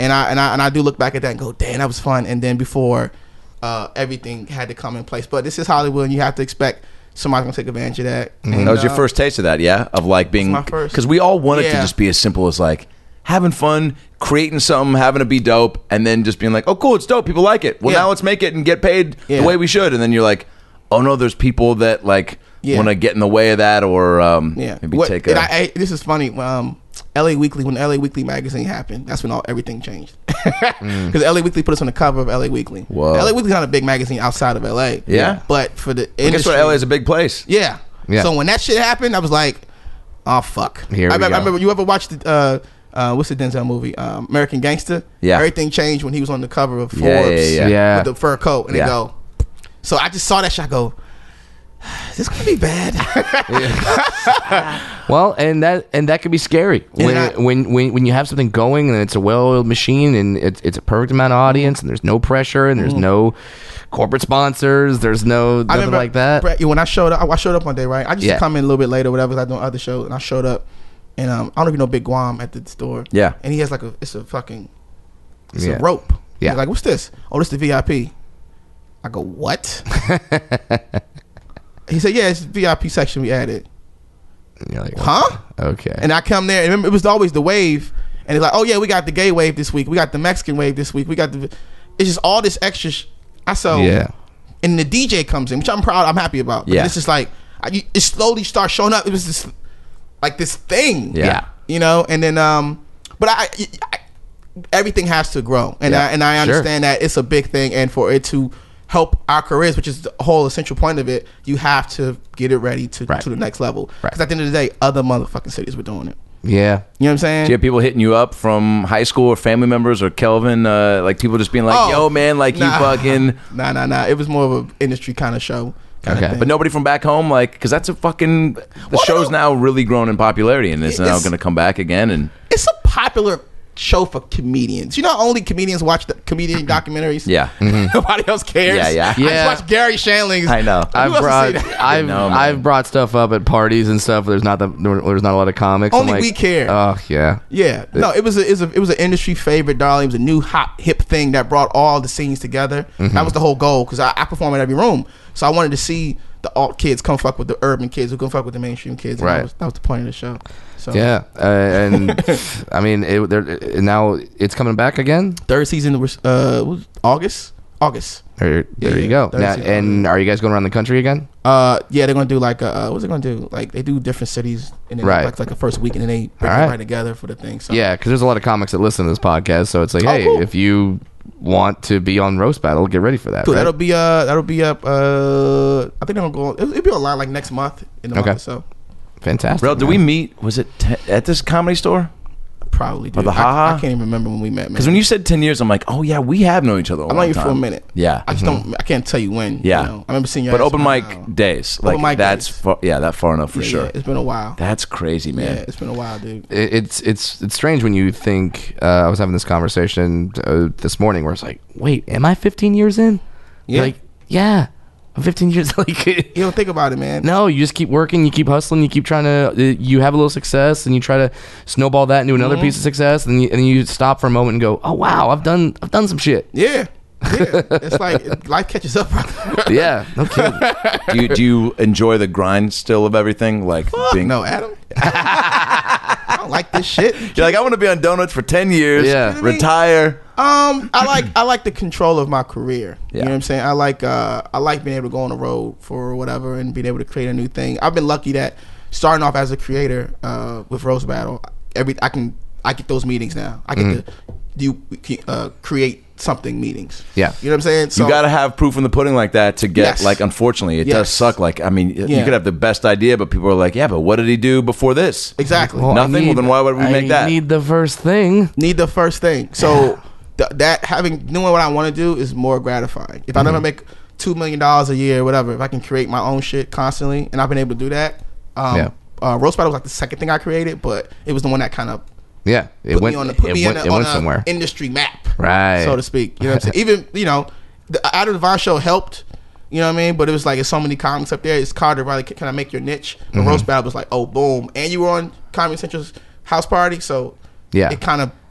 and I and I and I do look back at that and go, damn, that was fun. And then before uh, everything had to come in place, but this is Hollywood, and you have to expect somebody's gonna take advantage of that. Mm-hmm. And, That was your uh, first taste of that, yeah? Of like being, my first. because we all want it to Yeah. just be as simple as like having fun, creating something, having it be dope, and then just being like, oh, cool, it's dope, people like it. Well, Yeah. now let's make it and get paid Yeah. the way we should. And then you're like, oh no, there's people that like Yeah. want to get in the way of that, or um, Yeah, maybe What- take and a. I, I, this is funny. Um, L A Weekly, when L A Weekly magazine happened, that's when all everything changed. Because L A Weekly put us on the cover of L A Weekly. Whoa. L A Weekly's not a big magazine outside of L A. Yeah. but for the I guess industry, what L A is a big place. yeah. Yeah. So when that shit happened, I was like, oh fuck. Here I, we remember, go. I remember you ever watched the uh, uh, what's the Denzel movie? Um, American Gangster. Yeah. Everything changed when he was on the cover of Forbes Yeah, yeah, yeah. Yeah. with the fur coat, and Yeah. they go. So I just saw that shit. I go, is this gonna be bad? Well, and that and that can be scary when, I- when when when you have something going and it's a well-oiled machine and it's it's a perfect amount of audience and there's no pressure and there's no corporate sponsors, there's no I nothing remember, like that. Brett, when I showed up, I showed up one day, right? I just Yeah. come in a little bit later, whatever. 'Cause I doing other shows, and I showed up, and um, I don't even know Big Guam at the store. Yeah. and he has like a, it's a fucking, it's Yeah. a rope. Yeah. He's like, what's this? Oh, this is the V I P. I go, what? He said, yeah, it's the V I P section we added. And you're like, Huh? okay. And I come there, and remember, it was always the wave, and it's like, oh yeah, we got the gay wave this week, we got the Mexican wave this week, we got the, it's just all this extra. Sh- I so yeah. and the D J comes in, which I'm proud, I'm happy about. But Yeah. it's just like I, you- it slowly starts showing up. It was this like this thing, Yeah. you know. And then, um, but I, I everything has to grow, and Yeah. I and I Sure. understand that it's a big thing, and for it to help our careers, which is the whole essential point of it, you have to get it ready to Right. to the next level. Right. Because at the end of the day, other motherfucking cities were doing it. Yeah. You know what I'm saying? Do you have people hitting you up from high school or family members or Kelvin? Uh, like people just being like, Oh, yo, man, like nah. you fucking. Nah, nah, nah. It was more of an industry kind of show. Kind Okay. of thing. But nobody from back home, like, because that's a fucking. The Well, show's no. now really grown in popularity and it's, now It's- going to come back again. And it's a popular show for comedians. You know, only comedians watch the comedian documentaries. yeah. Nobody else cares. Yeah, yeah. I Yeah. just watch Gary Shandling's. I know. Who I've else would brought say that? I've know, man. I've brought stuff up at parties and stuff. There's not that there's not a lot of comics. I'm Only like, we care. Oh yeah. Yeah, no, it was a, it was a, it was an industry favorite, darling. It was a new hot hip thing that brought all the scenes together. Mm-hmm. That was the whole goal because I, I perform in every room, so I wanted to see the alt kids come fuck with the urban kids who come fuck with the mainstream kids. And Right. That was, that was the point of the show. So Yeah, uh, and I mean, it, there, it- now it's coming back again. third season was uh was August. August. There, there Yeah, you yeah. go. Third Now, season. and are you guys going around the country again? Uh, yeah, they're gonna do like uh, what's it gonna do? Like they do different cities, and then Right. like like the first week, and then they bring All it right. right together for the thing. So Yeah, because there's a lot of comics that listen to this podcast, so it's like, Oh, hey, cool. if you want to be on Roast Battle, get ready for that. cool. right? That'll be uh that'll be up. Uh, I think they're gonna go. It'll, it'll be online like next month in the Okay. month or so. Fantastic. Bro, did man. we meet? Was it te- at this comedy store? Probably. Dude. the I, Ha-Ha? I can't even remember when we met. Because when you said ten years, I'm like, oh yeah, we have known each other. A I long know you time. for a minute. Yeah. I just don't. I can't tell you when. Yeah. You know? I remember seeing you. But open mic days, like mic that's days. far, yeah, that far enough for yeah, sure. Yeah, it's been a while. That's crazy, man. Yeah, it's been a while, dude. It- it's it's it's strange when you think. Uh, I was having this conversation uh, this morning where it's like, wait, am I fifteen years in? Yeah. Like, yeah, I'm fifteen years. Like, You don't think about it, man. no, you just keep working, you keep hustling, you keep trying to. Uh, you have a little success, and you try to snowball that into another Mm-hmm. piece of success, and you, and you stop for a moment and go, oh wow, I've done I've done some shit. Yeah. Yeah. It's like life catches up, brother. Yeah, no kidding. do, you, do you enjoy the grind still of everything? Like being, No, Adam. I don't like this shit. you're like, I want to be on donuts for ten years. Yeah. retire. Um, I like I like the control of my career. You Yeah. know what I'm saying? I like uh I like being able to go on the road for whatever and being able to create a new thing. I've been lucky that starting off as a creator uh with Roast Battle, every I can I get those meetings now. I get Mm-hmm. to do uh create something meetings. Yeah. You know what I'm saying? So you got to have proof in the pudding like that to get Yes. like. Unfortunately, it does Yes. suck. Like, I mean, y- you Yeah. could have the best idea, but people are like, yeah, but what did he do before this? exactly. Well, I Nothing? Well, need- then why would we I make that? Need the first thing. Need the first thing. So th- that having knowing what I want to do is more gratifying. If I never make two million dollars a year, or whatever, if I can create my own shit constantly, and I've been able to do that. Um, Yeah. uh, Roast Battle was like the second thing I created, but it was the one that kind of Yeah, it put went. me on the put it me went, in it a, went on a somewhere. industry map, Right. so to speak. You know what I'm saying? Even you know, the Out of the Vine show helped. You know what I mean? But it was like it's so many comics up there. It's hard to really kind of make your niche. The Mm-hmm. Roast Battle was like, oh, boom, and you were on Comedy Central's house party, so Yeah. it kind of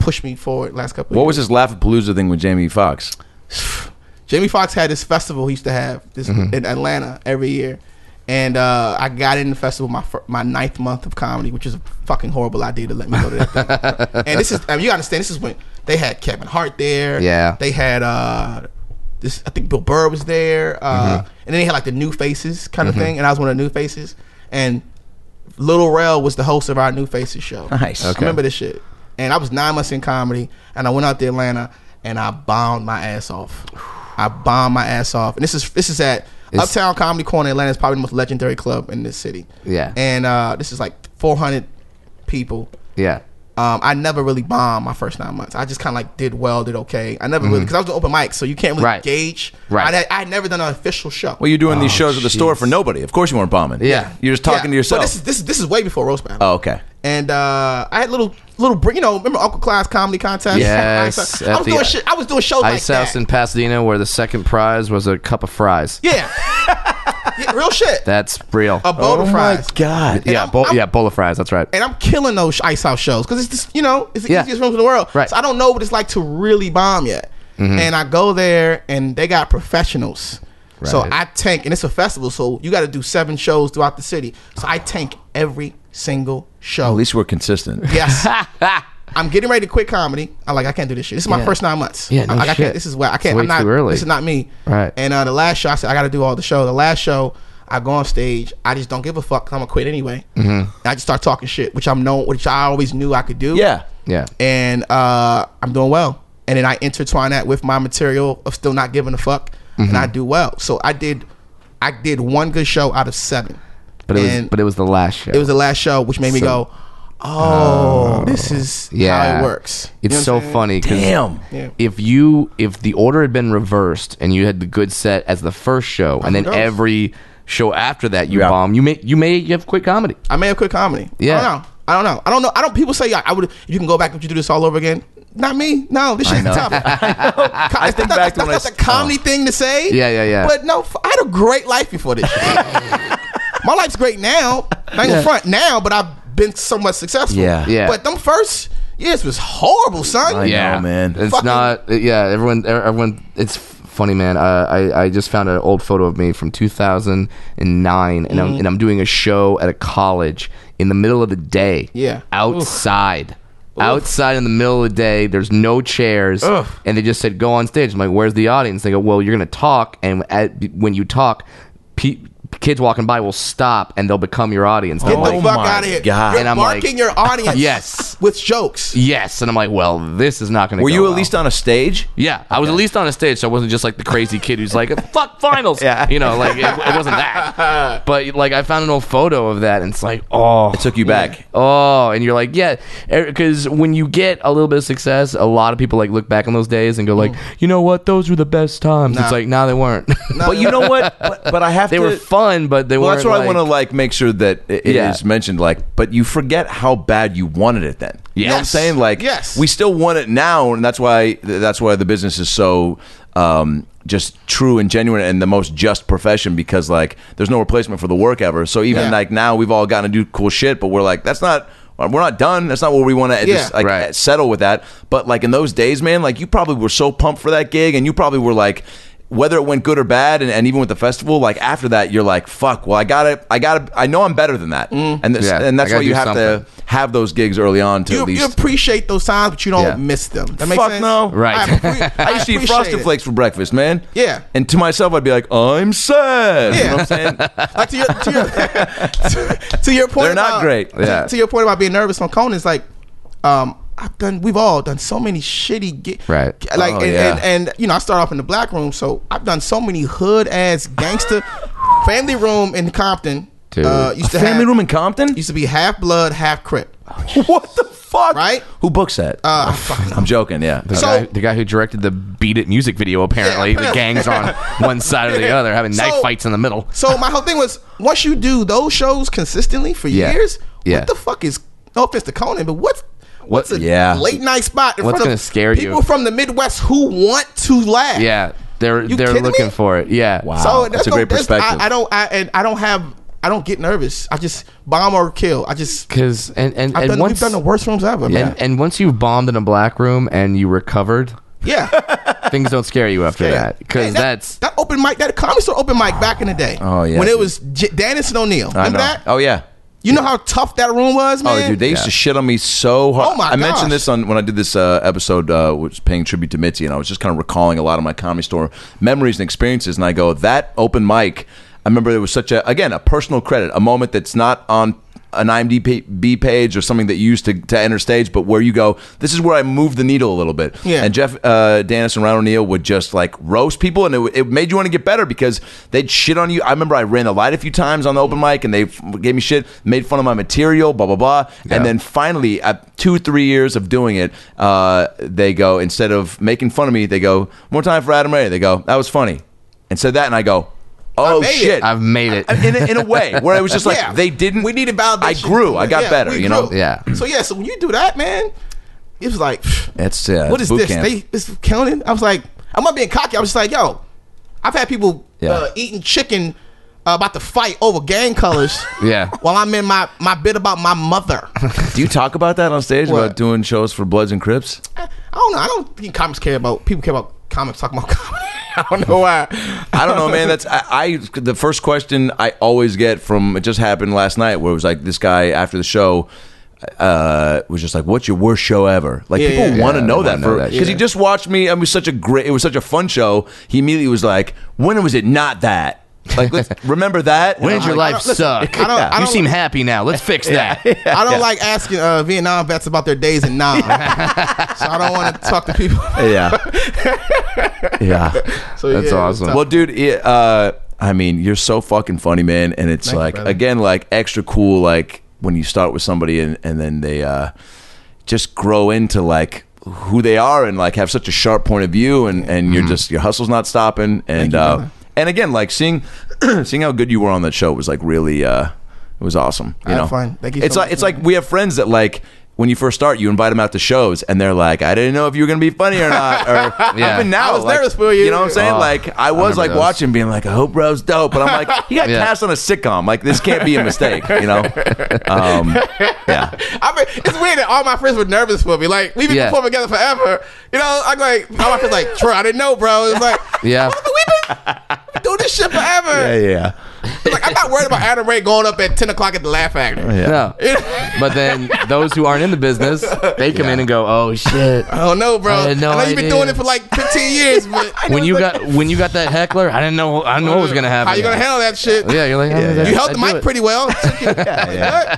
pushed me forward last couple. What of was years. this Laugh-A-Palooza thing with Jamie Foxx? Jamie Foxx had this festival he used to have this Mm-hmm. in Atlanta every year, and uh, I got in the festival my fir- my ninth month of comedy, which is a fucking horrible idea to let me go to that thing. And this is, I mean, you gotta understand, this is when they had Kevin Hart there. Yeah. They had uh, this. I think Bill Burr was there, uh, Mm-hmm. and then they had like the New Faces kind of thing, and I was one of the New Faces, and Lil Rel was the host of our New Faces show. Nice. I Okay. remember this shit. And I was nine months in comedy, and I went out to Atlanta, and I bombed my ass off. I bombed my ass off. And this is this is at It's- Uptown Comedy Corner in Atlanta. It's probably the most legendary club in this city. Yeah. And uh, this is like four hundred people. Yeah. Um, I never really bombed my first nine months. I just kind of like did well, did okay. I never really, because I was doing open mic, so you can't really Right. gauge. Right. I had, I had never done an official show. Well, you're doing these Oh, shows at the store jeez. for nobody. Of course you weren't bombing. Yeah. You're just talking Yeah, to yourself. But this is this is this is way before Roast Battle. Oh, okay. And uh, I had little little br- you know, remember Uncle Clive's comedy contest? Yes, I at was the doing shit. I was doing shows like Ice House that. in Pasadena, where the second prize was a cup of fries. Yeah. Yeah, real shit. That's real. A bowl Oh of my fries. God. And yeah, I'm- bowl, I'm- yeah, bowl of fries. That's right. And I'm killing those Ice House shows because it's just, you know, it's the Yeah. easiest rooms in the world. Right. So I don't know what it's like to really bomb yet. And I go there and they got professionals. So Right. I tank, and it's a festival, so you got to do seven shows throughout the city. So I tank every single show. At least we're consistent. Yes. I'm getting ready to quit comedy. I'm like, I can't do this shit. This is my Yeah. first nine months. Yeah, no I'm like, I shit. can't. This is why I It's can't. way I'm not. too early. This is not me. Right. And uh, the last show, I said, I got to do all the show. The last show, I go on stage. I just don't give a fuck. 'Cause I'm gonna quit anyway. Mm-hmm. And I just start talking shit, which I'm known, which I always knew I could do. Yeah. Yeah. And uh, I'm doing well. And then I intertwine that with my material of still not giving a fuck, and I do well. So I did, I did one good show out of seven. But it was And but it was the last show. it was the last show, which made me So- go, oh, this is yeah. how it works. You It's know so what I'm saying? funny because Damn. Yeah. if you if the order had been reversed and you had the good set as the first show and then who knows? every show after that you Yeah. bomb, you may you may you have quit comedy. I may have quit comedy. Yeah. I don't know. I don't know. I don't know. I don't. People say I, I would. You can go back and you do this all over again. Not me. No, this shit's know. tough. I think not, back to that's when I not s- the comedy thing to say. Yeah, yeah, yeah. But no, f- I had a great life before this shit. My life's great now. I ain't Yeah. gonna front now, but I've been somewhat successful. Yeah. Yeah. But them first years was horrible, son. I know, man. It's Fucking- not. Yeah, everyone. everyone. It's funny, man. Uh, I I just found an old photo of me from two thousand nine, and Mm-hmm. I'm and I'm doing a show at a college in the middle of the day. Yeah. outside. Outside in the middle of the day, there's no chairs, Ugh. and they just said, "Go on stage." I'm like, "Where's the audience?" They go, "Well, you're gonna talk, and at, when you talk, pe- kids walking by will stop, and they'll become your audience." Get They're the like, fuck my out of here. God. You're And I'm like, marking your audience. Yes. With jokes. "Yes," and I'm like, "Well, this is not gonna." Were go you at well. least on a stage? Yeah, I was at least on a stage, so I wasn't just like the crazy kid who's like, "Fuck finals." Yeah. You know, like it, it wasn't that. But like, I found an old photo of that, and it's like, oh, It took you back. oh, and you're like, yeah, because when you get a little bit of success, a lot of people like look back on those days and go like, you know what, those were the best times. Nah. It's like, nah, they weren't. But you know what? But, but I have they to. were fun, but they well, weren't. that's what I like- want to like make sure that it it is Yeah. mentioned. Like, but you forget how bad you wanted it then. You know what I'm Yes. saying? Like, Yes. we still want it now, and that's why that's why the business is so um, just true and genuine and the most just profession, because like there's no replacement for the work ever. So even Yeah. like now we've all gotten to do cool shit, but we're like, that's not. We're not done. That's not what we want to Yeah. just like Right. settle with that. But like in those days, man, like you probably were so pumped for that gig, and you probably were like, whether it went good or bad, and, and even with the festival, like after that, you're like, fuck. Well, I gotta, I gotta, I know I'm better than that, and this, Yeah, and that's I why gotta you do have something. to have those gigs early on to You, at least. you appreciate those times, but you don't Yeah. miss them. That makes Fuck sense? no. Right. I, appre- I used to eat appreciate Frosted it. Flakes for breakfast, man. Yeah. And to myself, I'd be like, I'm sad. You know what I'm saying? Like to your to your, to, to your point. They're not about, great. To, Yeah. to your point about being nervous on Conan, it's like, um, I've done. We've all done so many shitty gigs. Right. Like Oh, and, yeah. and and you know, I start off in the black room, so I've done so many hood ass gangster family room in Compton. Dude. Uh, used to Family have, room in Compton? used to be half blood, half Crip. What the fuck? Right? Who books that? Uh, I fucking know. I'm joking. Yeah. The, So- guy, the guy who directed the Beat It music video, apparently, Yeah, the gangs are on one side or the other, having knife So- fights in the middle. So my whole thing was, once you do those shows consistently for Yeah. years, Yeah. what the fuck is, no offense to Conan, but what's what's a Yeah. late night spot in What's front gonna of scare you? people from the Midwest who want to laugh? Yeah, they're You they're kidding looking me? for it. Yeah. Wow. So that's a no- great perspective. I, I don't, I, and I don't have I don't get nervous. I just bomb or kill. I just Because and and, I've and done, once we've done the worst films ever, man. and, and once you've bombed in a black room and you recovered, yeah, things don't scare you after Yeah. that. Because Hey, that, that's that open mic, that comedy store open mic back in the day. Oh, yeah, when it dude. was J- Dennis and O'Neill. I Remember know. that? Oh yeah. You know how tough that room was, man. Oh, dude, they used to shit on me so hard. Oh, my I mentioned gosh. this on when I did this uh, episode, uh, which was paying tribute to Mitzi, and I was just kind of recalling a lot of my Comedy Store memories and experiences. And I go, that open mic, I remember it was such a, again, a personal credit, a moment that's not on an I M D B page or something that you used to, to enter stage, but where you go, this is where I moved the needle a little bit. Yeah. And Jeff uh, Dennis and Ryan O'Neill would just like roast people, and it, it made you want to get better because they'd shit on you. I remember I ran the light a few times on the open mic, and they f- gave me shit, made fun of my material, blah blah blah. Yeah. And then finally, at two three years of doing it, uh, they go, instead of making fun of me, they go, more time for Adam Ray. They go, that was funny, and said that, and I go, oh made it. shit, I've made it. in a, in a way where it was just like Yeah. they didn't. We needed validation. I grew. I got Yeah, better. we You know. grew. Yeah. So yeah, so when you do that, man, it was like, It's uh, what is boot this? camp. They this counting? I was like, I'm not being cocky. I was just like, yo, I've had people Yeah. uh, eating chicken uh, about to fight over gang colors. Yeah. While I'm in my my bit about my mother. Do you talk about that on stage What? about doing shows for Bloods and Crips? I don't know. I don't think comics care about people care about comics talking about comedy. I don't know why. I don't know, man. That's I, I. The first question I always get from it just happened last night, where it was like this guy after the show uh, was just like, "What's your worst show ever?" Like Yeah, people yeah, want to yeah, know they that wanna know for that because he shit. just watched me. I mean, it was such a great. It was such a fun show. He immediately was like, "When was it not that?" Like, let's remember that. When And did I'm your like, life listen, suck? I don't- I you don't- seem happy now. Let's fix that. I don't like asking uh, Vietnam vets about their days in Nam. So I don't want to talk to people. Yeah, yeah. So That's yeah, awesome. tough. Well, dude, it, uh, I mean, you're so fucking funny, man, and it's Thank you, like brother. again, like extra cool, like when you start with somebody and, and then they uh, just grow into like who they are and like have such a sharp point of view, and and you're just your hustle's not stopping, and you, uh, brother. and again, like seeing seeing how good you were on that show was like really, uh, it was awesome. You I had know, fun. Thank you It's so like much, it's man. like we have friends that like. When you first start, you invite them out to shows, and they're like, "I didn't know if you were gonna be funny or not." Or Yeah. even now, I was like, nervous for you. You know what I'm saying? Oh, like I was remember like those. watching, being like, "I hope bro's dope," but I'm like, he got Yeah. cast on a sitcom. Like this can't be a mistake, you know? Um, yeah, I mean, it's weird that all my friends were nervous for me. Like we've been Yeah. performing together forever. You know, I'm like, all my friends like, Troy, I didn't know, bro. It's like, Yeah. we've been doing this shit forever. yeah, yeah. Like I'm not worried about Adam Ray going up at ten o'clock at the Laugh Factory. No. But then those who aren't in the business, they come in and go, "Oh shit." I don't know, bro. I had no know you've been idea. doing it for like fifteen years, but When you got when you got that heckler, I didn't know I didn't know what was gonna happen. how you gonna handle that shit? Yeah, you're like, Yeah, yeah. You held the I do mic it. pretty well. yeah.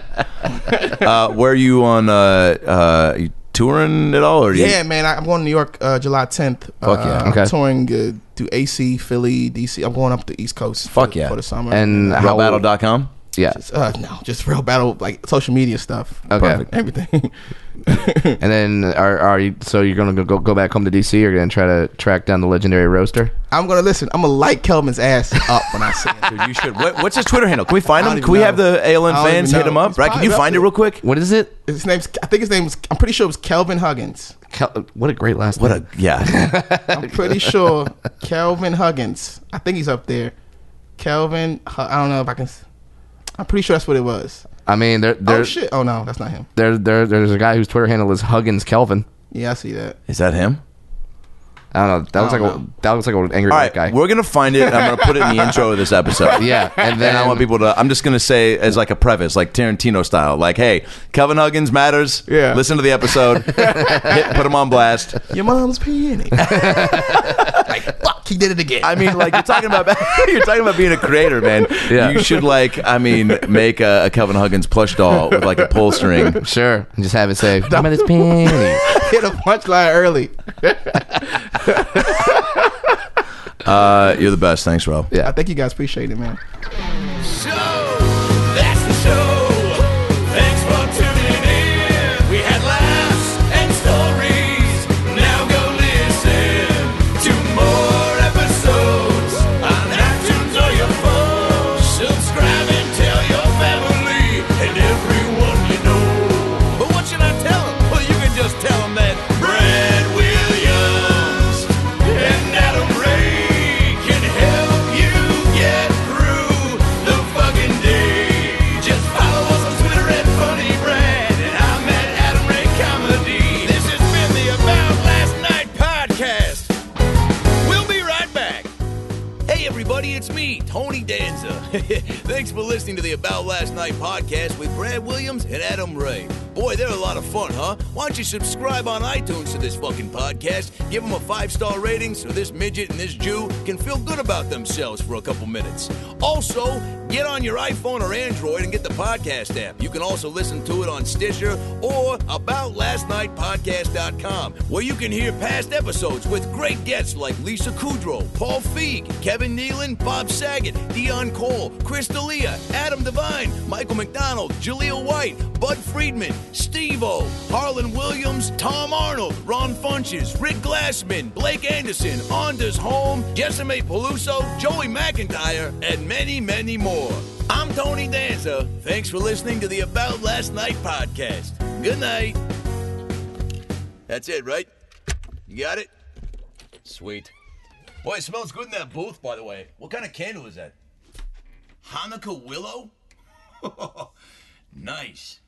Uh, where are you on? Uh, uh, you touring at all, or you, Yeah, man. I, I'm going to New York uh, July tenth. Fuck uh, yeah. I'm Okay. touring uh, to A C, Philly, D C. I'm going up the East Coast. Fuck for, yeah. for the summer. And real how battle dot com? Yeah. uh, no, just real battle, like social media stuff. Okay. Perfect. Everything. And then are are you so you're gonna go go back home to D C? You're gonna try to track down the legendary roaster? I'm gonna listen. I'm gonna light Kelvin's ass up when I see him. Dude, you should. What, what's his Twitter handle? Can we find I him? don't Can we even have know. the A L N I don't fans even hit him know. up? He's Right? Can you probably find it up real quick? What is it? His name's. I think his name's. I'm pretty sure it was Kelvin Huggins. Kel- what a great last What name. a yeah. I'm pretty sure Kelvin Huggins. I think he's up there. Kelvin. Hu- I don't know if I can. s- I'm pretty sure that's what it was. I mean, there Oh there, shit! Oh no, that's not him. there there there's a guy whose Twitter handle is Huggins Kelvin. Yeah, I see that. Is that him? I don't know. That looks I like don't a know. that looks like an angry All white right, guy. we're gonna find it. And I'm gonna put it in the intro of this episode. Yeah, and then And I want people to. I'm just gonna say as like a preface, like Tarantino style, like, "Hey, Kelvin Huggins matters. Yeah. Listen to the episode. Hit, put him on blast." Your mom's peeing. Like fuck, he did it again. I mean, like you're talking about you're talking about being a creator, man. Yeah. You should like, I mean, make a, a Kelvin Huggins plush doll with like a pull string. Sure, and just have it say, "I'm at his panties." hit a punchline early. Uh, you're the best. Thanks, Ro. Yeah. I think you guys appreciate it, man. Show, that's the show. Thanks for tuning in. We had laughs and stories. Now go listen to more episodes on iTunes or your phone. Subscribe and tell your family and everyone you know. But what should I tell them? Well, you can just tell them that Brad Williams and Adam Ray can help you get through everybody, it's me, Tony Danza. Thanks for listening to the About Last Night podcast with Brad Williams and Adam Ray. Boy, they're a lot of fun, huh? Why don't you subscribe on iTunes to this fucking podcast, give them a five-star rating so this midget and this Jew can feel good about themselves for a couple minutes. Also, get on your iPhone or Android and get the podcast app. You can also listen to it on Stitcher or about last night podcast dot com, where you can hear past episodes with great guests like Lisa Kudrow, Paul Feig, Kevin Nealon, Bob Saget, Dion Cole, Chris D'Elia, Adam Devine, Michael McDonald, Jaleel White, Bud Friedman, Steve-O, Harlan Williams, Tom Arnold, Ron Funches, Rick Glassman, Blake Anderson, Anders Holm, Jessime Peluso, Joey McIntyre, and many, many more. I'm Tony Danza. Thanks for listening to the About Last Night podcast. Good night. That's it, right? You got it? Sweet. Boy, it smells good in that booth, by the way. What kind of candle is that? Hanukkah willow? Nice.